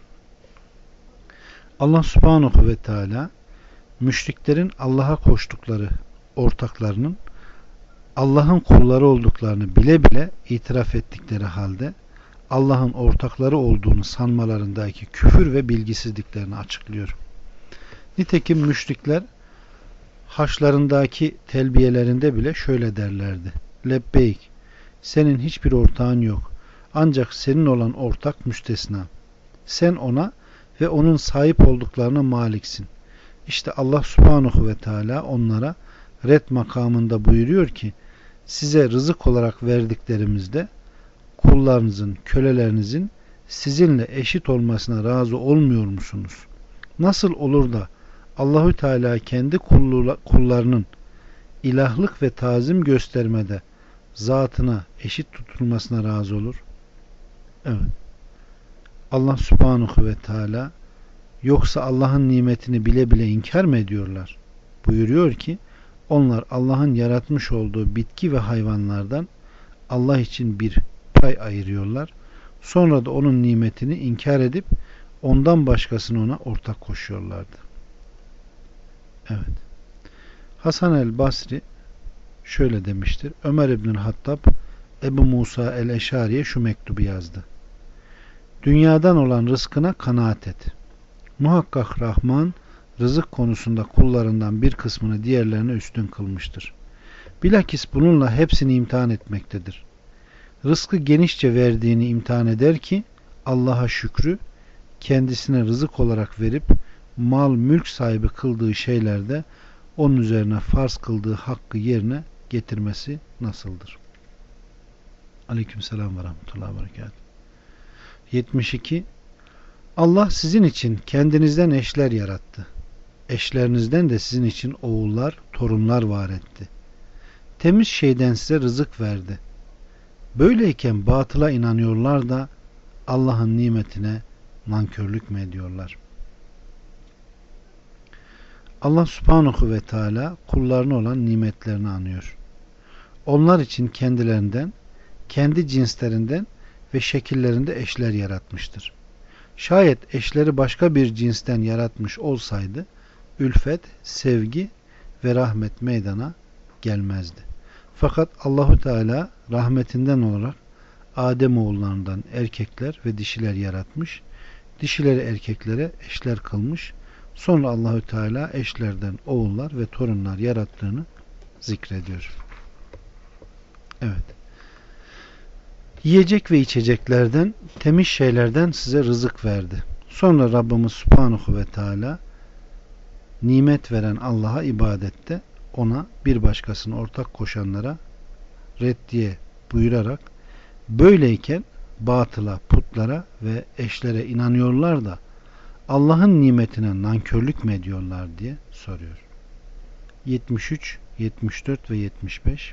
Allah subhanahu ve teala müşriklerin Allah'a koştukları ortaklarının Allah'ın kulları olduklarını bile bile itiraf ettikleri halde Allah'ın ortakları olduğunu sanmalarındaki küfür ve bilgisizliklerini açıklıyor. Nitekim müşrikler haçlarındaki telbiyelerinde bile şöyle derlerdi. Lebbeyk, senin hiçbir ortağın yok. Ancak senin olan ortak müstesna. Sen ona ve onun sahip olduklarına maliksin. İşte Allah subhanahu ve teala onlara red makamında buyuruyor ki size rızık olarak verdiklerimizde kullarınızın, kölelerinizin sizinle eşit olmasına razı olmuyor musunuz? Nasıl olur da Allahü Teala kendi kullarının ilahlık ve tazim göstermede zatına eşit tutulmasına razı olur? Evet. Allah subhanahu ve teala yoksa Allah'ın nimetini bile bile inkar mı ediyorlar? Buyuruyor ki onlar Allah'ın yaratmış olduğu bitki ve hayvanlardan Allah için bir pay ayırıyorlar. Sonra da onun nimetini inkar edip ondan başkasını ona ortak koşuyorlardı. Evet. Hasan el Basri şöyle demiştir. Ömer İbnül Hattab Ebu Musa el-Eşari'ye şu mektubu yazdı. Dünyadan olan rızkına kanaat et. Muhakkak Rahman rızık konusunda kullarından bir kısmını diğerlerine üstün kılmıştır. Bilakis bununla hepsini imtihan etmektedir. Rızkı genişçe verdiğini imtihan eder ki Allah'a şükrü kendisine rızık olarak verip mal mülk sahibi kıldığı şeylerde onun üzerine farz kıldığı hakkı yerine getirmesi nasıldır? Aleykümselam ve rahmetullahi ve berekatuhu. yetmiş iki. Allah sizin için kendinizden eşler yarattı. Eşlerinizden de sizin için oğullar, torunlar var etti. Temiz şeyden size rızık verdi. Böyleyken batıla inanıyorlar da Allah'ın nimetine nankörlük mü ediyorlar? Allah subhanahu ve teala kullarına olan nimetlerini anıyor. Onlar için kendilerinden, kendi cinslerinden ve şekillerinde eşler yaratmıştır. Şayet eşleri başka bir cinsten yaratmış olsaydı, ülfet, sevgi ve rahmet meydana gelmezdi. Fakat Allahu Teala rahmetinden olarak Adem oğullarından erkekler ve dişiler yaratmış, dişileri erkeklere eşler kılmış. Sonra Allahü Teala eşlerden oğullar ve torunlar yarattığını zikrediyor. Evet. Yiyecek ve içeceklerden, temiz şeylerden size rızık verdi. Sonra Rabbimiz Subhanahu ve Teala nimet veren Allah'a ibadette ona bir başkasını ortak koşanlara reddiye buyurarak böyleyken batıla, putlara ve eşlere inanıyorlar da Allah'ın nimetine nankörlük mü ediyorlar diye soruyor. yetmiş üç, yetmiş dört ve yetmiş beş.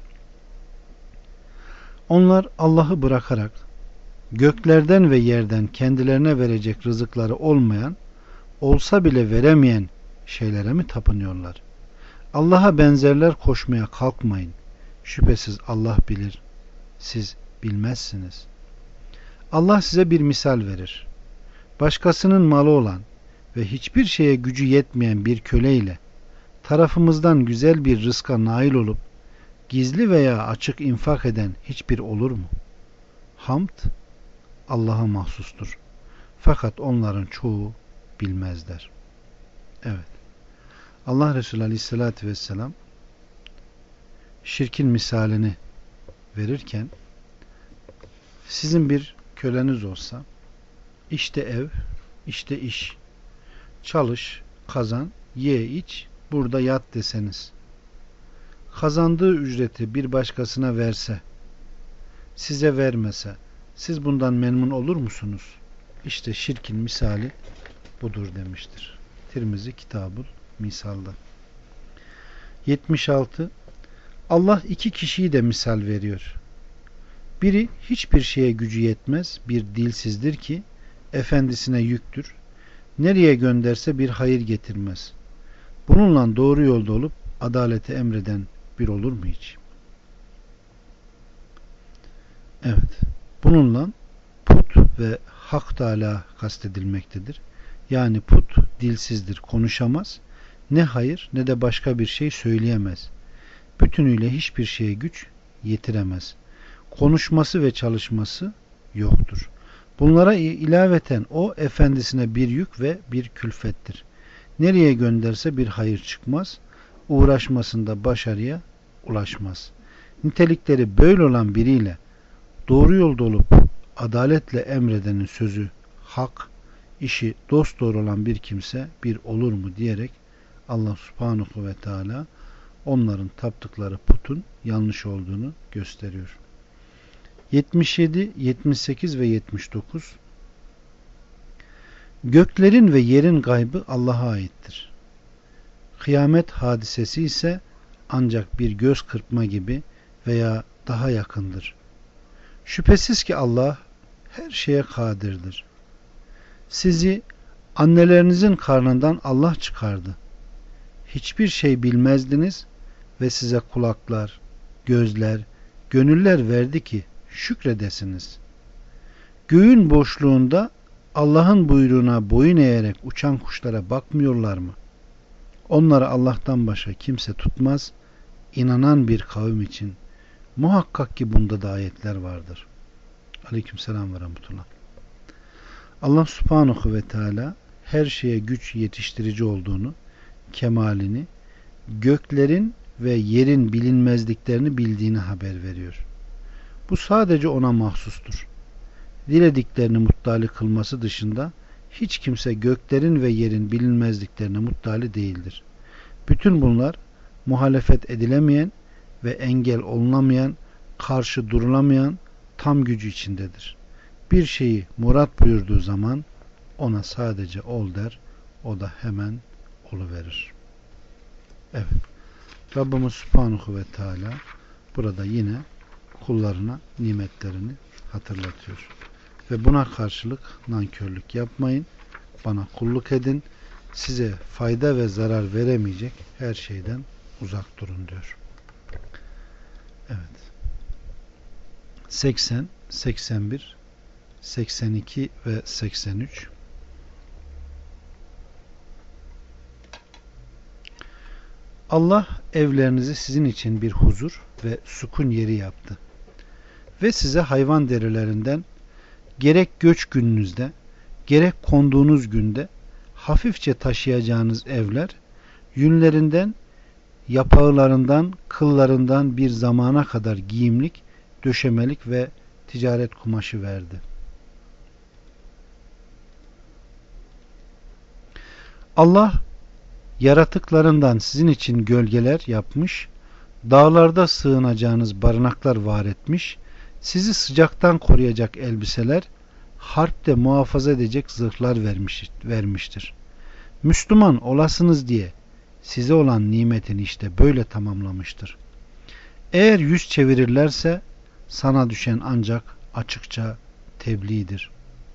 Onlar Allah'ı bırakarak göklerden ve yerden kendilerine verecek rızıkları olmayan, olsa bile veremeyen şeylere mi tapınıyorlar? Allah'a benzerler koşmaya kalkmayın. Şüphesiz Allah bilir, siz bilmezsiniz. Allah size bir misal verir. Başkasının malı olan ve hiçbir şeye gücü yetmeyen bir köleyle tarafımızdan güzel bir rızka nail olup gizli veya açık infak eden hiçbir olur mu? Hamd Allah'a mahsustur. Fakat onların çoğu bilmezler. Evet. Allah Resulü Aleyhisselatü Vesselam şirkin misalini verirken sizin bir köleniz olsa işte ev, işte iş, çalış, kazan, ye, iç, burada yat deseniz, kazandığı ücreti bir başkasına verse, size vermese, siz bundan memnun olur musunuz? İşte şirkin misali budur demiştir. Tirmizi Kitabul Misal'da. yetmiş altı. Allah iki kişiyi de misal veriyor. Biri hiçbir şeye gücü yetmez bir dilsizdir ki efendisine yüktür. Nereye gönderse bir hayır getirmez. Bununla doğru yolda olup adaleti emreden bir olur mu hiç? Evet. Bununla put ve Hak Teala kastedilmektedir. Yani put dilsizdir, konuşamaz. Ne hayır ne de başka bir şey söyleyemez. Bütünüyle hiçbir şeye güç yetiremez. Konuşması ve çalışması yoktur. Bunlara ilaveten o efendisine bir yük ve bir külfettir. Nereye gönderse bir hayır çıkmaz. Uğraşmasında başarıya ulaşmaz. Nitelikleri böyle olan biriyle doğru yolda olup adaletle emredenin sözü hak, işi dosdoğru olan bir kimse bir olur mu diyerek Allah Subhanahu ve Teala onların taptıkları putun yanlış olduğunu gösteriyor. yetmiş yedi, yetmiş sekiz ve yetmiş dokuz. Göklerin ve yerin gaybı Allah'a aittir. Kıyamet hadisesi ise ancak bir göz kırpma gibi veya daha yakındır. Şüphesiz ki Allah her şeye kadirdir. Sizi annelerinizin karnından Allah çıkardı. Hiçbir şey bilmezdiniz ve size kulaklar, gözler, gönüller verdi ki şükredesiniz. Göğün boşluğunda Allah'ın buyruğuna boyun eğerek uçan kuşlara bakmıyorlar mı? Onları Allah'tan başka kimse tutmaz. İnanan bir kavim için muhakkak ki bunda da ayetler vardır. Aleykümselam ve rahmetullah. Allah Subhanahu ve Teala her şeye güç yetiştirici olduğunu, kemalini, göklerin ve yerin bilinmezliklerini bildiğini haber veriyor. Bu sadece ona mahsustur. Dilediklerini muttali kılması dışında hiç kimse göklerin ve yerin bilinmezliklerine muttali değildir. Bütün bunlar muhalefet edilemeyen ve engel olunamayan, karşı durulamayan tam gücü içindedir. Bir şeyi murat buyurduğu zaman ona sadece ol der, o da hemen oluverir. Evet. Rabbimiz Subhanahu ve Teala burada yine kullarına nimetlerini hatırlatıyor. Ve buna karşılık nankörlük yapmayın, bana kulluk edin, size fayda ve zarar veremeyecek her şeyden uzak durun diyor. Evet. seksen, seksen bir, seksen iki ve seksen üç. Allah evlerinizi sizin için bir huzur ve sükun yeri yaptı. Ve size hayvan derilerinden gerek göç gününüzde, gerek konduğunuz günde hafifçe taşıyacağınız evler, yünlerinden, yapağılarından, kıllarından bir zamana kadar giyimlik, döşemelik ve ticaret kumaşı verdi. Allah yaratıklarından sizin için gölgeler yapmış, dağlarda sığınacağınız barınaklar var etmiş, sizi sıcaktan koruyacak elbiseler, harpte muhafaza edecek zırhlar vermiş, vermiştir. Müslüman olasınız diye size olan nimetini işte böyle tamamlamıştır. Eğer yüz çevirirlerse sana düşen ancak açıkça tebliğdir.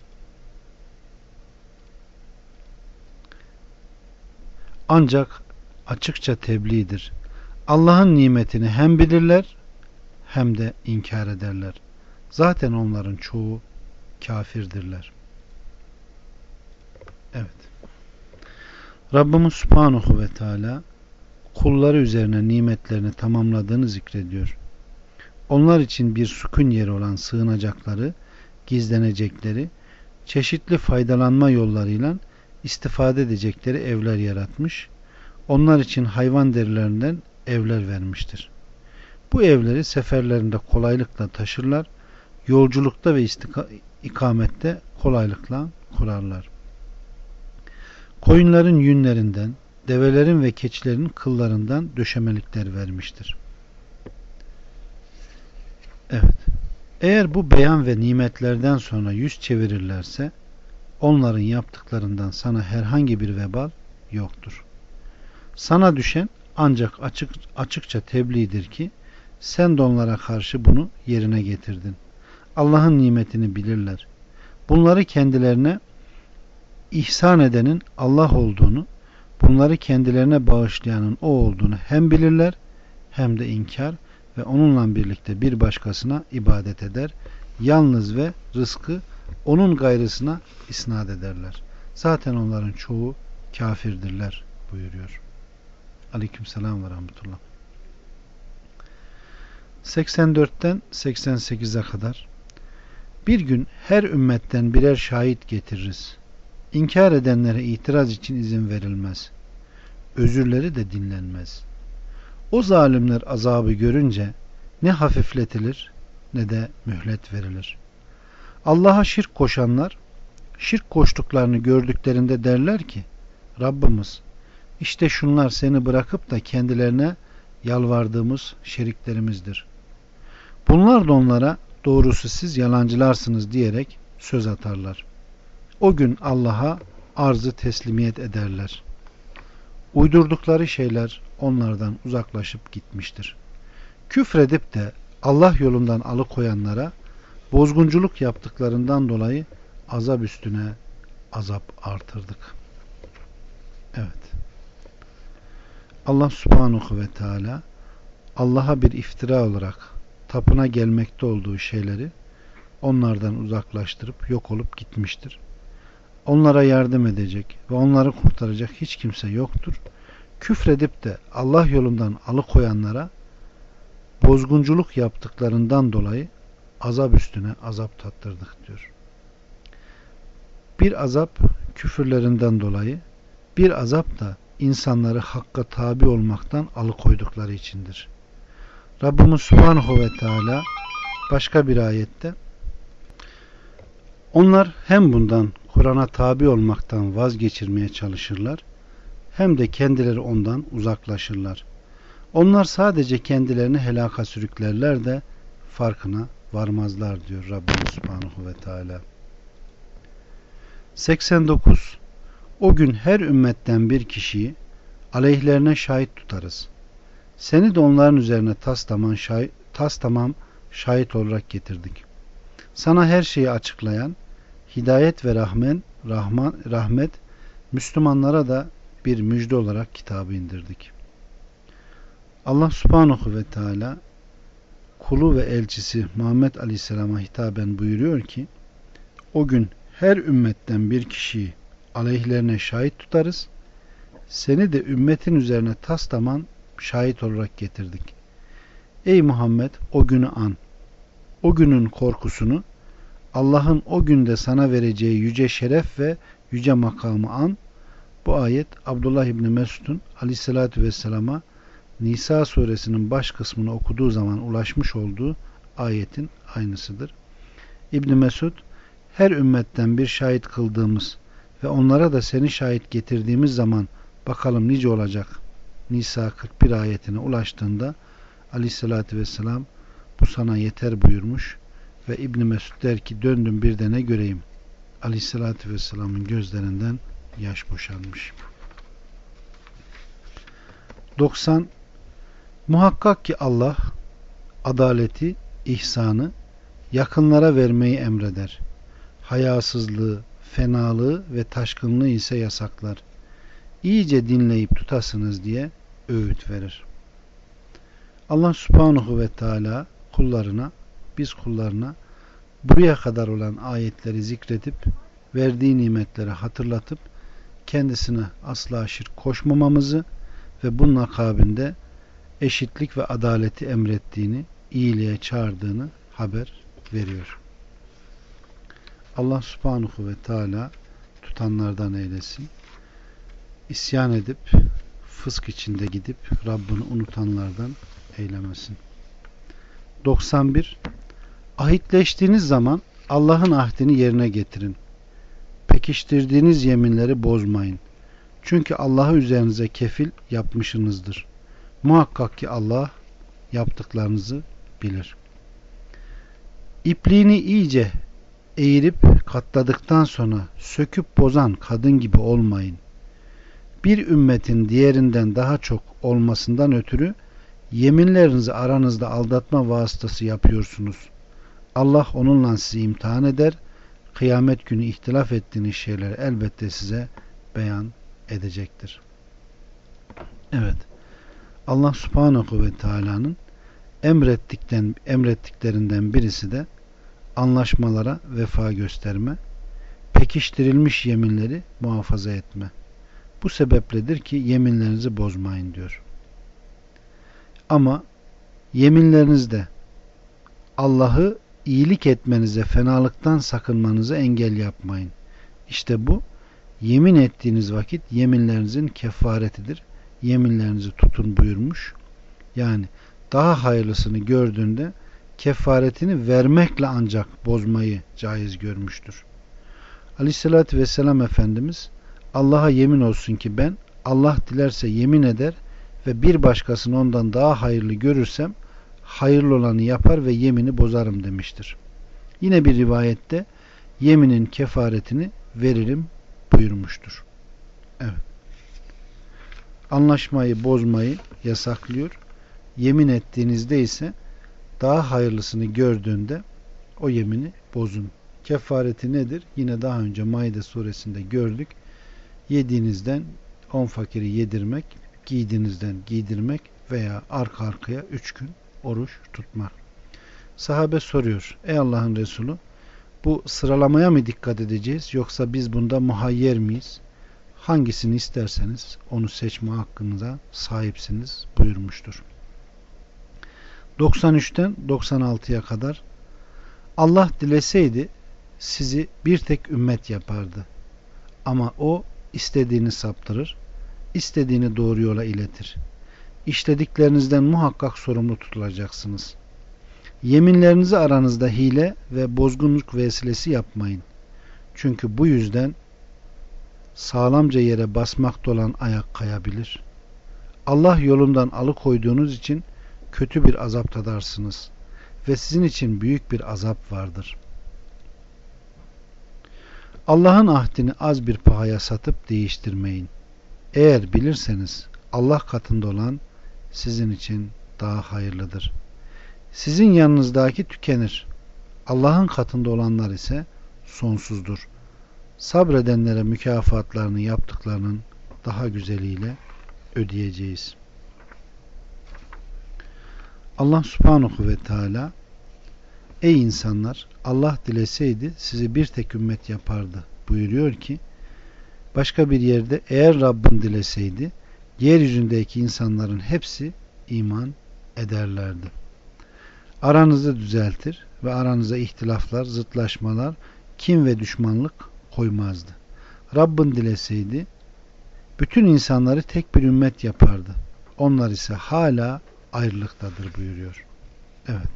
Ancak açıkça tebliğdir. Allah'ın nimetini hem bilirler hem de inkar ederler. Zaten onların çoğu kafirdirler. Evet. Rabbimiz Subhanahu ve Teala kulları üzerine nimetlerini tamamladığını zikrediyor. Onlar için bir sükun yeri olan sığınacakları, gizlenecekleri, çeşitli faydalanma yollarıyla istifade edecekleri evler yaratmış. Onlar için hayvan derilerinden evler vermiştir. Bu evleri seferlerinde kolaylıkla taşırlar, yolculukta ve istika- ikamette kolaylıkla kurarlar. Koyunların yünlerinden, develerin ve keçilerin kıllarından döşemelikler vermiştir. Evet. Eğer bu beyan ve nimetlerden sonra yüz çevirirlerse onların yaptıklarından sana herhangi bir vebal yoktur. Sana düşen ancak açık, açıkça tebliğdir ki sen de onlara karşı bunu yerine getirdin. Allah'ın nimetini bilirler. Bunları kendilerine ihsan edenin Allah olduğunu, bunları kendilerine bağışlayanın o olduğunu hem bilirler hem de inkar ve onunla birlikte bir başkasına ibadet eder. Yalnız ve rızkı onun gayrısına isnat ederler. Zaten onların çoğu kafirdirler buyuruyor. Aleykümselam ve rahmetullah. seksen dörtten seksen sekize kadar bir gün her ümmetten birer şahit getiririz. İnkar edenlere itiraz için izin verilmez. Özürleri de dinlenmez. O zalimler azabı görünce ne hafifletilir ne de mühlet verilir. Allah'a şirk koşanlar şirk koştuklarını gördüklerinde derler ki Rabbimiz işte şunlar seni bırakıp da kendilerine yalvardığımız şeriklerimizdir. Bunlar da onlara doğrusu siz yalancılarsınız diyerek söz atarlar. O gün Allah'a arzı teslimiyet ederler. Uydurdukları şeyler onlardan uzaklaşıp gitmiştir. Küfredip de Allah yolundan alıkoyanlara bozgunculuk yaptıklarından dolayı azap üstüne azap artırdık. Evet. Allah Subhanahu ve Teala Allah'a bir iftira olarak tapına gelmekte olduğu şeyleri onlardan uzaklaştırıp yok olup gitmiştir. Onlara yardım edecek ve onları kurtaracak hiç kimse yoktur. Küfredip de Allah yolundan alıkoyanlara bozgunculuk yaptıklarından dolayı azap üstüne azap tattırdık diyor. Bir azap küfürlerinden dolayı, bir azap da insanları hakka tabi olmaktan alıkoydukları içindir. Rabbimiz Subhanahu ve Teala başka bir ayette onlar hem bundan Kur'an'a tabi olmaktan vazgeçirmeye çalışırlar hem de kendileri ondan uzaklaşırlar. Onlar sadece kendilerini helaka sürüklerler de farkına varmazlar diyor Rabbimiz Subhanahu ve Teala. seksen dokuz O gün her ümmetten bir kişiyi aleyhlerine şahit tutarız. Seni de onların üzerine tas tamam şahit, tas tamam şahit olarak getirdik. Sana her şeyi açıklayan, hidayet ve rahmen, rahman, rahmet, Müslümanlara da bir müjde olarak kitabı indirdik. Allah Subhanahu ve Teala kulu ve elçisi Muhammed Aleyhisselam'a hitaben buyuruyor ki o gün her ümmetten bir kişiyi aleyhlerine şahit tutarız. Seni de ümmetin üzerine taslaman şahit olarak getirdik. Ey Muhammed o günü an. O günün korkusunu, Allah'ın o günde sana vereceği yüce şeref ve yüce makamı an. Bu ayet Abdullah İbni Mesud'un Aleyhisselatü Vesselam'a Nisa suresinin baş kısmını okuduğu zaman ulaşmış olduğu ayetin aynısıdır. İbni Mesud her ümmetten bir şahit kıldığımız ve onlara da seni şahit getirdiğimiz zaman bakalım nice olacak Nisa kırk bir ayetine ulaştığında Aleyhisselatü Vesselam bu sana yeter buyurmuş ve İbni Mesud der ki döndüm bir de ne göreyim Aleyhisselatü Vesselam'ın gözlerinden yaş boşanmış. doksan. Muhakkak ki Allah adaleti, ihsanı, yakınlara vermeyi emreder. Hayasızlığı, fenalığı ve taşkınlığı ise yasaklar. İyice dinleyip tutasınız diye öğüt verir. Allah Subhanahu ve Teala kullarına, biz kullarına buraya kadar olan ayetleri zikredip verdiği nimetleri hatırlatıp kendisine asla şirk koşmamamızı ve bunun akabinde eşitlik ve adaleti emrettiğini, iyiliğe çağırdığını haber veriyor. Allah Subhanahu ve Teala tutanlardan eylesin. İsyan edip fısk içinde gidip Rabbini unutanlardan eylemesin. doksan bir. Ahitleştiğiniz zaman Allah'ın ahdini yerine getirin. Pekiştirdiğiniz yeminleri bozmayın. Çünkü Allah'ı üzerinize kefil yapmışsınızdır. Muhakkak ki Allah yaptıklarınızı bilir. İpliğini iyice eğirip katladıktan sonra söküp bozan kadın gibi olmayın. Bir ümmetin diğerinden daha çok olmasından ötürü yeminlerinizi aranızda aldatma vasıtası yapıyorsunuz. Allah onunla sizi imtihan eder. Kıyamet günü ihtilaf ettiğiniz şeyleri elbette size beyan edecektir. Evet. Allah Subhanahu ve Teala'nın emrettikten, emrettiklerinden birisi de anlaşmalara vefa gösterme, pekiştirilmiş yeminleri muhafaza etme. Bu sebepledir ki yeminlerinizi bozmayın diyor. Ama yeminlerinizde Allah'ı iyilik etmenize, fenalıktan sakınmanıza engel yapmayın. İşte bu yemin ettiğiniz vakit yeminlerinizin kefaretidir. Yeminlerinizi tutun buyurmuş. Yani daha hayırlısını gördüğünde kefaretini vermekle ancak bozmayı caiz görmüştür. Aleyhissalatü vesselam Efendimiz Allah'a yemin olsun ki ben Allah dilerse yemin eder ve bir başkasını ondan daha hayırlı görürsem hayırlı olanı yapar ve yemini bozarım demiştir. Yine bir rivayette yeminin kefaretini veririm buyurmuştur. Evet. Anlaşmayı bozmayı yasaklıyor. Yemin ettiğinizde ise daha hayırlısını gördüğünde o yemini bozun. Kefareti nedir? Yine daha önce Maide suresinde gördük. Yediğinizden on fakiri yedirmek, giydiğinizden giydirmek veya arka arkaya üç gün oruç tutmak. Sahabe soruyor. Ey Allah'ın Resulü, bu sıralamaya mı dikkat edeceğiz yoksa biz bunda muhayyer miyiz? Hangisini isterseniz onu seçme hakkınıza sahipsiniz buyurmuştur. doksan üçten doksan altıya kadar Allah dileseydi sizi bir tek ümmet yapardı. Ama o istediğini saptırır, istediğini doğru yola iletir. İşlediklerinizden muhakkak sorumlu tutulacaksınız. Yeminlerinizi aranızda hile ve bozgunluk vesilesi yapmayın. Çünkü bu yüzden sağlamca yere basmakta olan ayak kayabilir. Allah yolundan alıkoyduğunuz için kötü bir azap tadarsınız ve sizin için büyük bir azap vardır. Allah'ın ahdini az bir pahaya satıp değiştirmeyin. Eğer bilirseniz Allah katında olan sizin için daha hayırlıdır. Sizin yanınızdaki tükenir. Allah'ın katında olanlar ise sonsuzdur. Sabredenlere mükafatlarını yaptıklarının daha güzeliyle ödeyeceğiz. Allah Subhanahu ve Teala ey insanlar Allah dileseydi sizi bir tek ümmet yapardı buyuruyor ki başka bir yerde eğer Rabbin dileseydi yeryüzündeki insanların hepsi iman ederlerdi. Aranızı düzeltir ve aranıza ihtilaflar, zıtlaşmalar, kin ve düşmanlık koymazdı. Rabbin dileseydi bütün insanları tek bir ümmet yapardı. Onlar ise hala ayrılıktadır buyuruyor. Evet.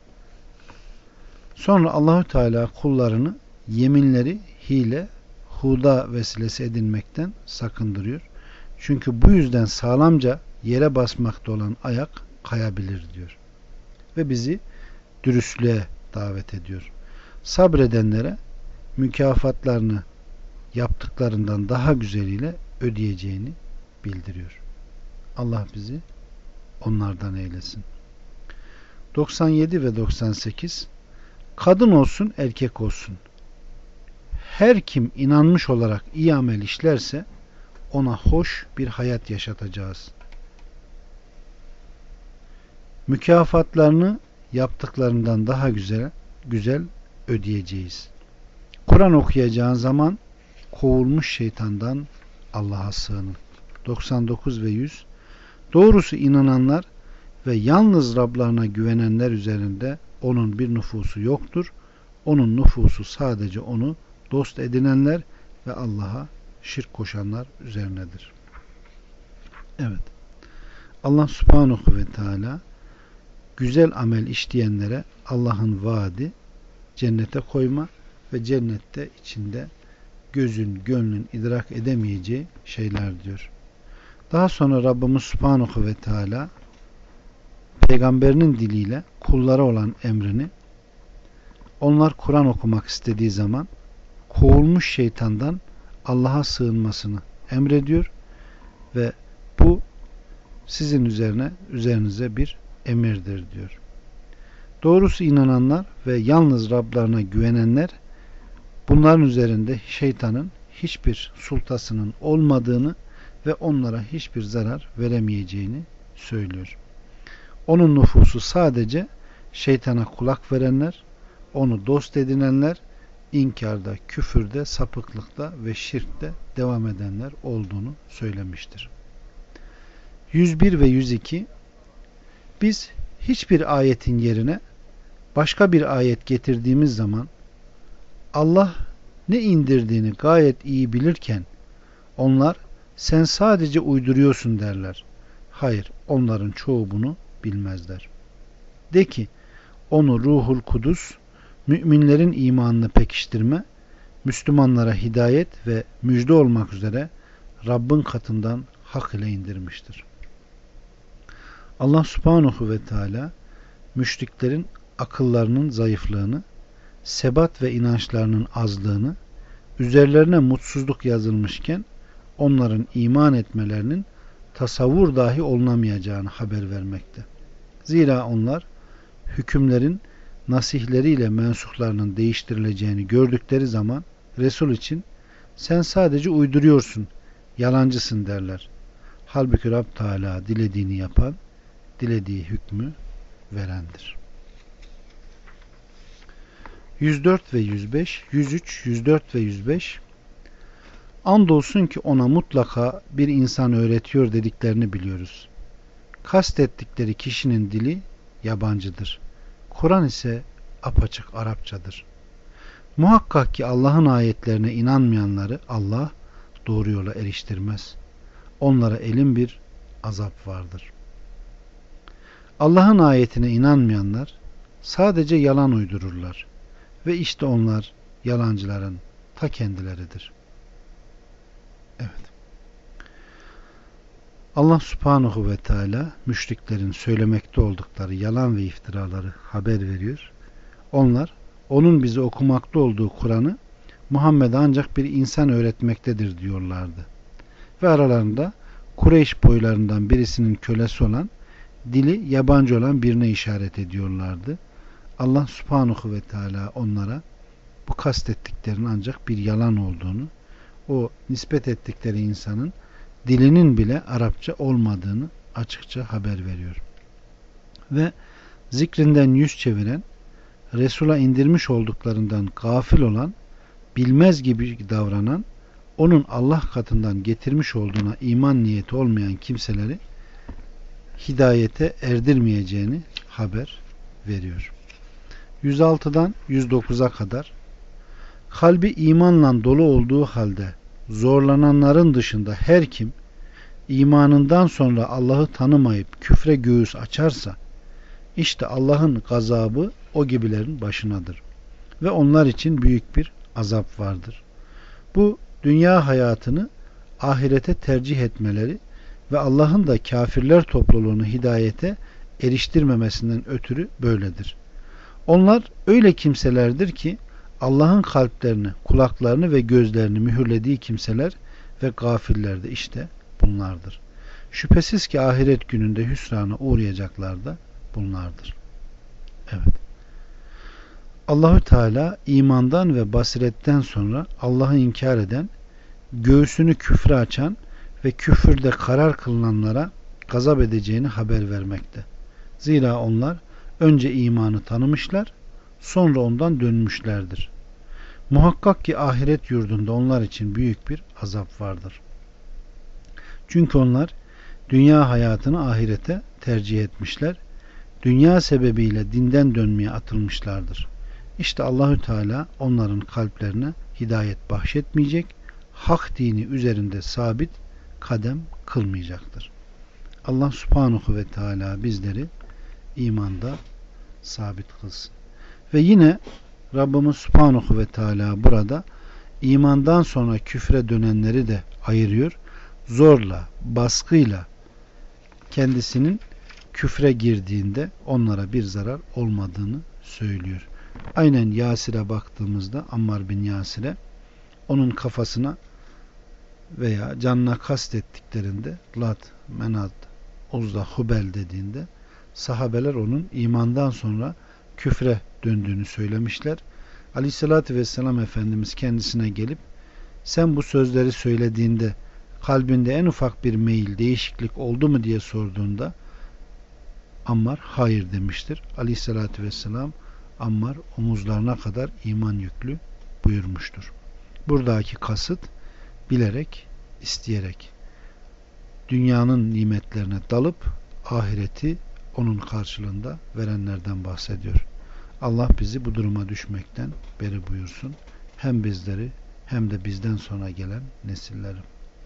Sonra Allahü Teala kullarını yeminleri hile, huda vesilesi edinmekten sakındırıyor. Çünkü bu yüzden sağlamca yere basmakta olan ayak kayabilir diyor. Ve bizi dürüstlüğe davet ediyor. Sabredenlere mükafatlarını yaptıklarından daha güzeliyle ödeyeceğini bildiriyor. Allah bizi onlardan eylesin. doksan yedi ve doksan sekiz Kadın olsun erkek olsun, her kim inanmış olarak iyi amel işlerse ona hoş bir hayat yaşatacağız. Mükafatlarını yaptıklarından daha güzel güzel ödeyeceğiz. Kur'an okuyacağın zaman kovulmuş şeytandan Allah'a sığının. doksan dokuz ve yüz Doğrusu inananlar ve yalnız Rablarına güvenenler üzerinde onun bir nüfusu yoktur. Onun nüfusu sadece onu dost edinenler ve Allah'a şirk koşanlar üzerinedir. Evet. Allah Subhanahu ve Teala güzel amel işleyenlere Allah'ın vaadi cennete koyma ve cennette içinde gözün, gönlün idrak edemeyeceği şeyler diyor. Daha sonra Rabbimiz Subhanahu ve Teala peygamberinin diliyle kullara olan emrini, onlar Kur'an okumak istediği zaman kovulmuş şeytandan Allah'a sığınmasını emrediyor ve bu sizin üzerine üzerinize bir emirdir diyor. Doğrusu inananlar ve yalnız Rablarına güvenenler bunların üzerinde şeytanın hiçbir sultasının olmadığını ve onlara hiçbir zarar veremeyeceğini söylüyor. Onun nüfusu sadece şeytana kulak verenler, onu dost edinenler, inkarda, küfürde, sapıklıkta ve şirkte devam edenler olduğunu söylemiştir. yüz bir ve yüz iki Biz hiçbir ayetin yerine başka bir ayet getirdiğimiz zaman Allah ne indirdiğini gayet iyi bilirken onlar sen sadece uyduruyorsun derler. Hayır, onların çoğu bunu bilmezler. De ki, onu Ruhul Kudüs, müminlerin imanını pekiştirme, Müslümanlara hidayet ve müjde olmak üzere Rabbin katından hak ile indirmiştir. Allah Subhanahu ve Teala müşriklerin akıllarının zayıflığını, sebat ve inançlarının azlığını, üzerlerine mutsuzluk yazılmışken onların iman etmelerinin tasavvur dahi olunamayacağını haber vermekte. Zira onlar hükümlerin nasihleriyle mensuhlarının değiştirileceğini gördükleri zaman Resul için sen sadece uyduruyorsun, yalancısın derler. Halbuki Rab Teala dilediğini yapan, dilediği hükmü verendir. yüz dört ve yüz beş, yüz üç, yüz dört ve yüz beş Andolsun ki ona mutlaka bir insan öğretiyor dediklerini biliyoruz. Kastettikleri kişinin dili yabancıdır. Kur'an ise apaçık Arapçadır. Muhakkak ki Allah'ın ayetlerine inanmayanları Allah doğru yola eriştirmez. Onlara elin bir azap vardır. Allah'ın ayetine inanmayanlar sadece yalan uydururlar. Ve işte onlar yalancıların ta kendileridir. Evet. Allah Subhanahu ve Teala müşriklerin söylemekte oldukları yalan ve iftiraları haber veriyor. Onlar onun bize okumakta olduğu Kur'an'ı Muhammed'e ancak bir insan öğretmektedir diyorlardı. Ve aralarında Kureyş boylarından birisinin kölesi olan, dili yabancı olan birine işaret ediyorlardı. Allah Subhanahu ve Teala onlara bu kastettiklerinin ancak bir yalan olduğunu, o nispet ettikleri insanın dilinin bile Arapça olmadığını açıkça haber veriyor. Ve zikrinden yüz çeviren, Resul'a indirmiş olduklarından gafil olan, bilmez gibi davranan, onun Allah katından getirmiş olduğuna iman niyeti olmayan kimseleri hidayete erdirmeyeceğini haber veriyor. yüz altıdan yüz dokuza kadar kalbi imanla dolu olduğu halde zorlananların dışında her kim imanından sonra Allah'ı tanımayıp küfre göğüs açarsa işte Allah'ın gazabı o gibilerin başınadır ve onlar için büyük bir azap vardır. Bu dünya hayatını ahirete tercih etmeleri ve Allah'ın da kafirler topluluğunu hidayete eriştirmemesinden ötürü böyledir. Onlar öyle kimselerdir ki Allah'ın kalplerini, kulaklarını ve gözlerini mühürlediği kimseler ve gafiller de işte bunlardır. Şüphesiz ki ahiret gününde hüsrana uğrayacaklar da bunlardır. Evet. Allahü Teala imandan ve basiretten sonra Allah'ı inkar eden, göğsünü küfre açan ve küfürde karar kılınanlara gazap edeceğini haber vermekte. Zira onlar önce imanı tanımışlar, sonra ondan dönmüşlerdir. Muhakkak ki ahiret yurdunda onlar için büyük bir azap vardır. Çünkü onlar dünya hayatını ahirete tercih etmişler. Dünya sebebiyle dinden dönmeye atılmışlardır. İşte Allahü Teala onların kalplerine hidayet bahşetmeyecek, hak dini üzerinde sabit kadem kılmayacaktır. Allah Subhanahu ve Teala bizleri imanda sabit kılsın. Ve yine Rabbimiz Subhanahu ve Teala burada imandan sonra küfre dönenleri de ayırıyor. Zorla, baskıyla kendisinin küfre girdiğinde onlara bir zarar olmadığını söylüyor. Aynen Yasir'e baktığımızda, Ammar bin Yasir'e, onun kafasına veya canına kastettiklerinde Lat, Menat, Uzza, Hubel dediğinde sahabeler onun imandan sonra küfre döndüğünü söylemişler. Aleyhissalatü vesselam Efendimiz kendisine gelip sen bu sözleri söylediğinde kalbinde en ufak bir meyil, değişiklik oldu mu diye sorduğunda Ammar hayır demiştir. Aleyhissalatü vesselam Ammar omuzlarına kadar iman yüklü buyurmuştur. Buradaki kasıt bilerek, isteyerek dünyanın nimetlerine dalıp ahireti onun karşılığında verenlerden bahsediyor. Allah bizi bu duruma düşmekten beri buyursun. Hem bizleri hem de bizden sonra gelen nesilleri.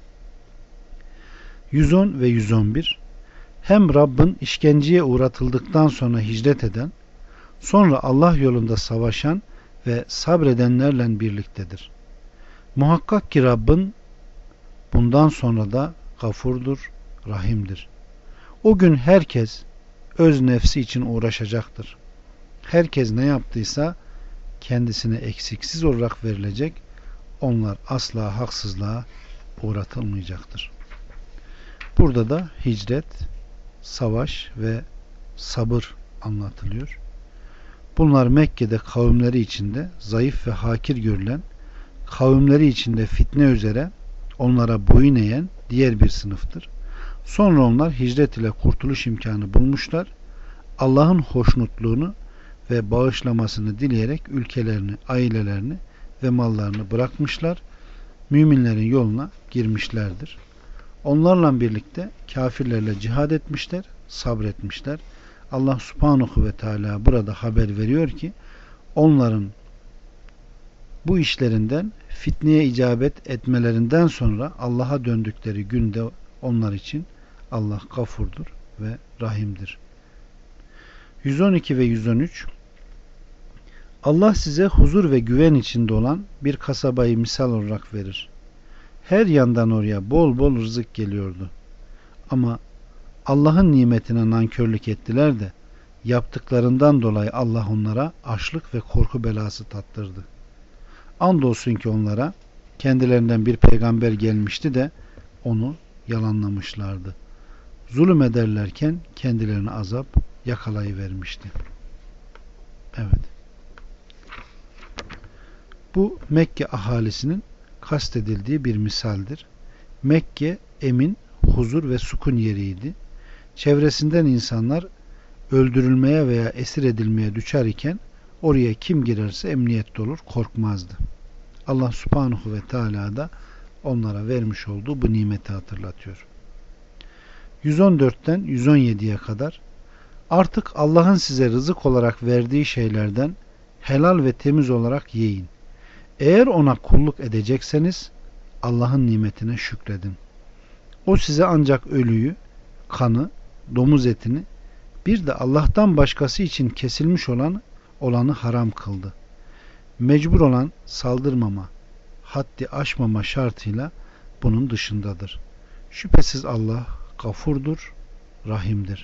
yüz on ve yüz on bir Hem Rabbin işkenceye uğratıldıktan sonra hicret eden, sonra Allah yolunda savaşan ve sabredenlerle birliktedir. Muhakkak ki Rabbin bundan sonra da gafurdur, rahimdir. O gün herkes öz nefsi için uğraşacaktır. Herkes ne yaptıysa kendisine eksiksiz olarak verilecek. Onlar asla haksızlığa uğratılmayacaktır. Burada da hicret, savaş ve sabır anlatılıyor. Bunlar Mekke'de kavimleri içinde zayıf ve hakir görülen, kavimleri içinde fitne üzere onlara boyun eğen diğer bir sınıftır. Sonra onlar hicret ile kurtuluş imkanı bulmuşlar. Allah'ın hoşnutluğunu ve bağışlamasını dileyerek ülkelerini, ailelerini ve mallarını bırakmışlar. Müminlerin yoluna girmişlerdir. Onlarla birlikte kafirlerle cihad etmişler, sabretmişler. Allah Subhanahu ve Teala burada haber veriyor ki onların bu işlerinden fitneye icabet etmelerinden sonra Allah'a döndükleri günde onlar için Allah gafurdur ve rahimdir. yüz on iki ve yüz on üç Allah size huzur ve güven içinde olan bir kasabayı misal olarak verir. Her yandan oraya bol bol rızık geliyordu. Ama Allah'ın nimetine nankörlük ettiler de yaptıklarından dolayı Allah onlara açlık ve korku belası tattırdı. Andolsun ki onlara kendilerinden bir peygamber gelmişti de onu yalanlamışlardı. Zulüm ederlerken kendilerine azap yakalayıvermişti. Evet. Bu Mekke ahalisinin kastedildiği bir misaldir. Mekke emin, huzur ve sukun yeriydi. Çevresinden insanlar öldürülmeye veya esir edilmeye düşer iken oraya kim girerse emniyette olur, korkmazdı. Allah Subhanahu ve Teala da onlara vermiş olduğu bu nimeti hatırlatıyor. yüz on dörtten yüz on yediye kadar artık Allah'ın size rızık olarak verdiği şeylerden helal ve temiz olarak yiyin. Eğer ona kulluk edecekseniz Allah'ın nimetine şükredin. O size ancak ölüyü, kanı, domuz etini, bir de Allah'tan başkası için kesilmiş olan olanı haram kıldı. Mecbur olan saldırmama, haddi aşmama şartıyla bunun dışındadır. Şüphesiz Allah gafurdur, rahimdir.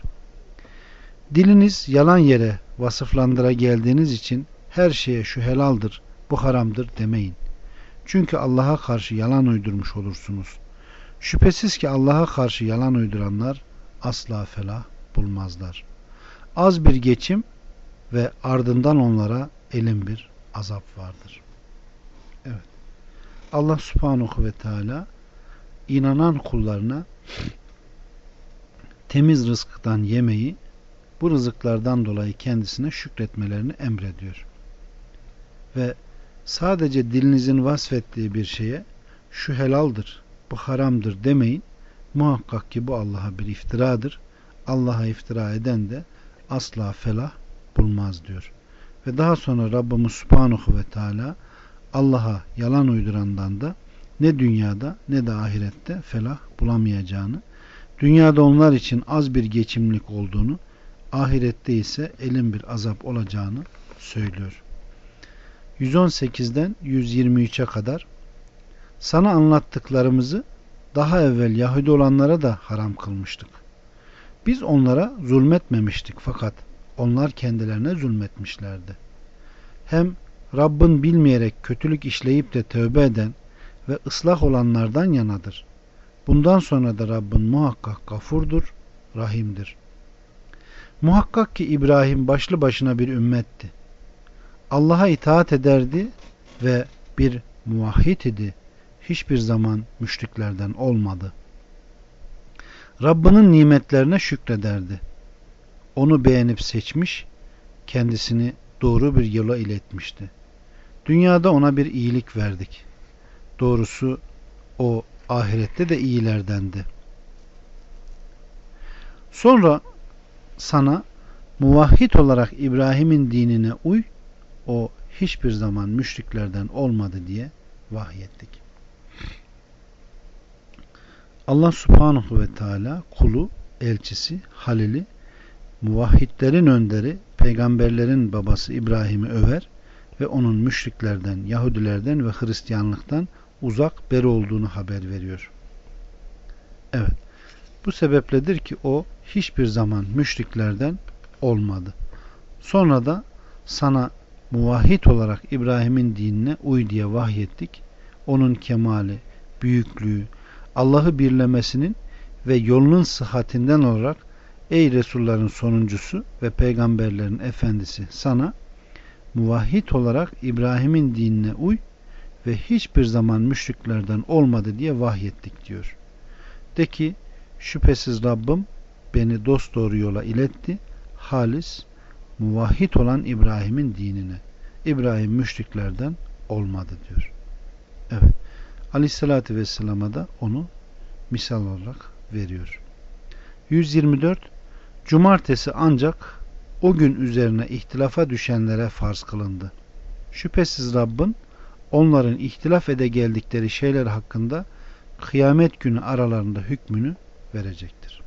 Diliniz yalan yere vasıflandıra geldiğiniz için her şeye şu helaldir bu haramdır demeyin. Çünkü Allah'a karşı yalan uydurmuş olursunuz. Şüphesiz ki Allah'a karşı yalan uyduranlar asla felah bulmazlar. Az bir geçim ve ardından onlara elin bir azap vardır. Evet. Allah Subhanahu ve Teala inanan kullarına temiz rızıktan yemeyi, bu rızıklardan dolayı kendisine şükretmelerini emrediyor. Ve sadece dilinizin vasfettiği bir şeye şu helaldir, bu haramdır demeyin. Muhakkak ki bu Allah'a bir iftiradır. Allah'a iftira eden de asla felah bulmaz diyor. Ve daha sonra Rabbimiz Subhanahu ve Teala Allah'a yalan uydurandan da ne dünyada ne de ahirette felah bulamayacağını, dünyada onlar için az bir geçimlik olduğunu, ahirette ise elin bir azap olacağını söylüyor. yüz on sekizden yüz yirmi üçe kadar sana anlattıklarımızı daha evvel Yahudi olanlara da haram kılmıştık. Biz onlara zulmetmemiştik fakat onlar kendilerine zulmetmişlerdi. Hem Rabbin bilmeyerek kötülük işleyip de tövbe eden ve ıslah olanlardan yanadır. Bundan sonra da Rabbin muhakkak gafurdur, rahimdir. Muhakkak ki İbrahim başlı başına bir ümmetti. Allah'a itaat ederdi ve bir muvahhid idi. Hiçbir zaman müşriklerden olmadı. Rabbinin nimetlerine şükrederdi. Onu beğenip seçmiş, kendisini doğru bir yola iletmişti. Dünyada ona bir iyilik verdik. Doğrusu o ahirette de iyilerdendi. Sonra sana muvahhid olarak İbrahim'in dinine uy, o hiçbir zaman müşriklerden olmadı diye vahyettik. Allah Subhanahu ve Teala kulu, elçisi, halili, muvahhidlerin önderi, peygamberlerin babası İbrahim'i över ve onun müşriklerden, Yahudilerden ve Hristiyanlıktan uzak beri olduğunu haber veriyor. Evet, bu sebepledir ki o hiçbir zaman müşriklerden olmadı. Sonra da sana muvahhid olarak İbrahim'in dinine uy diye vahyettik. Onun kemali, büyüklüğü, Allah'ı birlemesinin ve yolunun sıhhatinden olarak ey Resulların sonuncusu ve peygamberlerin efendisi sana muvahhid olarak İbrahim'in dinine uy ve hiçbir zaman müşriklerden olmadı diye vahyettik diyor. De ki şüphesiz Rabbim beni dosdoğru yola iletti. Halis, muvahhid olan İbrahim'in dinine. İbrahim müşriklerden olmadı diyor. Evet. Aleyhissalatü Vesselam'a da onu misal olarak veriyor. yüz yirmi dört Cumartesi ancak o gün üzerine ihtilafa düşenlere farz kılındı. Şüphesiz Rabbin onların ihtilaf ede geldikleri şeyler hakkında kıyamet günü aralarında hükmünü verecektir.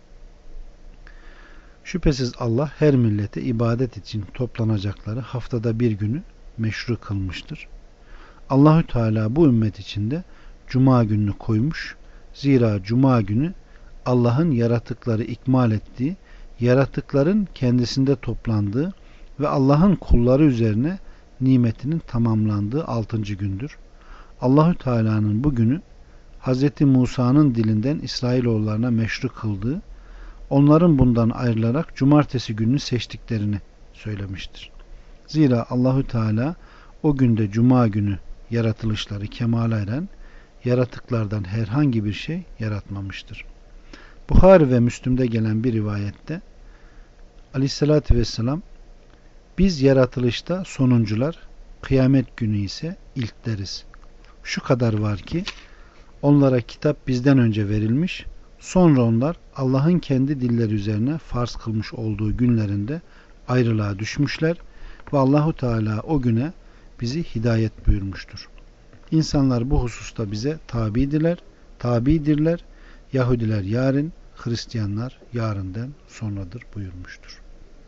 Şüphesiz Allah her millete ibadet için toplanacakları haftada bir günü meşru kılmıştır. Allahü Teala bu ümmet içinde Cuma gününü koymuş. Zira Cuma günü Allah'ın yaratıkları ikmal ettiği, yaratıkların kendisinde toplandığı ve Allah'ın kulları üzerine nimetinin tamamlandığı altıncı gündür. Allahü Teala'nın bu günü Hz. Musa'nın dilinden İsrailoğullarına meşru kıldığı, onların bundan ayrılarak cumartesi gününü seçtiklerini söylemiştir. Zira Allahü Teala o günde Cuma günü yaratılışları kemale eren yaratıklardan herhangi bir şey yaratmamıştır. Buhari ve Müslim'de gelen bir rivayette Aleyhisselatü Vesselam biz yaratılışta sonuncular, kıyamet günü ise ilkleriz. Şu kadar var ki onlara kitap bizden önce verilmiş, sonra onlar Allah'ın kendi dilleri üzerine farz kılmış olduğu günlerinde ayrılığa düşmüşler ve Allahu Teala o güne bizi hidayet buyurmuştur. İnsanlar bu hususta bize tabidirler, tabidirler. Yahudiler yarın, Hristiyanlar yarından sonradır buyurmuştur.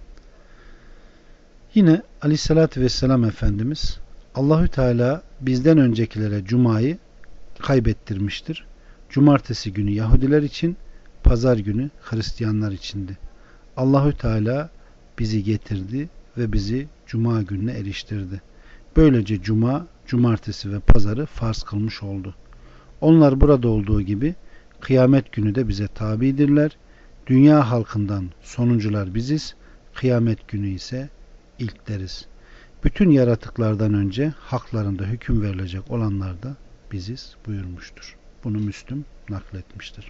Yine Aleyhisselatü Vesselam Efendimiz Allahü Teala bizden öncekilere Cuma'yı kaybettirmiştir. Cumartesi günü Yahudiler için, pazar günü Hristiyanlar içindi. Allahü Teala bizi getirdi ve bizi Cuma gününe eriştirdi. Böylece cuma, cumartesi ve pazarı farz kılmış oldu. Onlar burada olduğu gibi kıyamet günü de bize tabidirler. Dünya halkından sonuncular biziz. Kıyamet günü ise ilkleriz. Bütün yaratıklardan önce haklarında hüküm verilecek olanlar da biziz buyurmuştur. Bunu Müslüm nakletmiştir.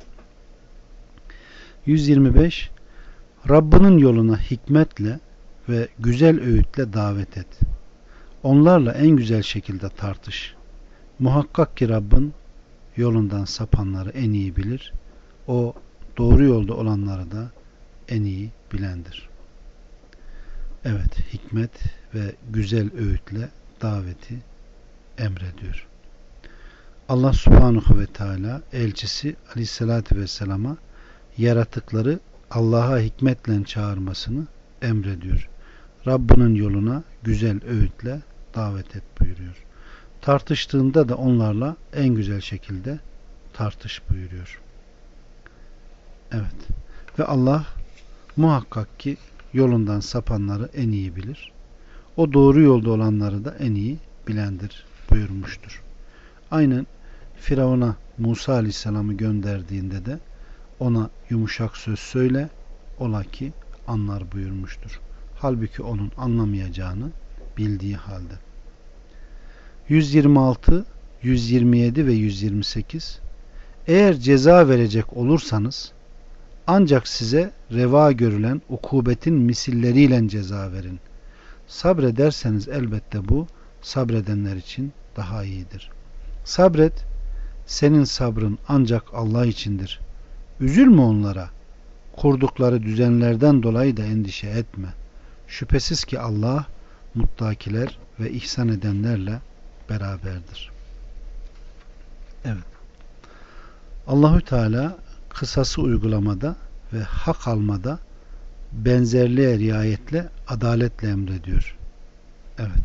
yüz yirmi beş. Rabbinin yoluna hikmetle ve güzel öğütle davet et. Onlarla en güzel şekilde tartış. Muhakkak ki Rabbin yolundan sapanları en iyi bilir. O doğru yolda olanları da en iyi bilendir. Evet, hikmet ve güzel öğütle daveti emrediyor. Allah Subhanahu ve Teala elçisi Aleyhisselatü Vesselam'a yaratıkları Allah'a hikmetle çağırmasını emrediyor. Rabbinin yoluna güzel öğütle davet et buyuruyor. Tartıştığında da onlarla en güzel şekilde tartış buyuruyor. Evet. Ve Allah muhakkak ki yolundan sapanları en iyi bilir. O doğru yolda olanları da en iyi bilendir buyurmuştur. Aynen Firavun'a Musa Aleyhisselam'ı gönderdiğinde de ona yumuşak söz söyle, ola ki anlar buyurmuştur. Halbuki onun anlamayacağını bildiği halde. yüz yirmi altı, yüz yirmi yedi ve yüz yirmi sekiz. Eğer ceza verecek olursanız ancak size reva görülen ukubetin misilleriyle ceza verin. Sabrederseniz elbette bu sabredenler için daha iyidir. Sabret, senin sabrın ancak Allah içindir. Üzülme onlara. Kurdukları düzenlerden dolayı da endişe etme. Şüphesiz ki Allah muttakiler ve ihsan edenlerle beraberdir. Evet. Allahü Teala kısası uygulamada ve hak almada benzerliğe riayetle adaletle emrediyor. Evet.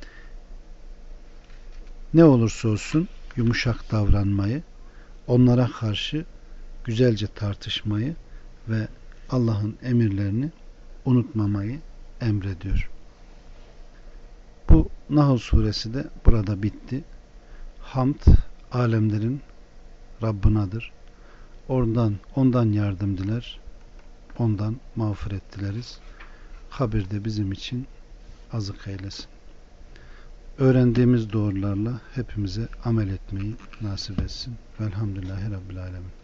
Ne olursa olsun yumuşak davranmayı, onlara karşı güzelce tartışmayı ve Allah'ın emirlerini unutmamayı emrediyor. Bu Nahl suresi de burada bitti. Hamd alemlerin Rabbinadır. Oradan, ondan yardım diler. Ondan mağfiret dileriz. Kabirde bizim için azık eylesin. Öğrendiğimiz doğrularla hepimize amel etmeyi nasip etsin. Velhamdülillahi Rabbil Alemin.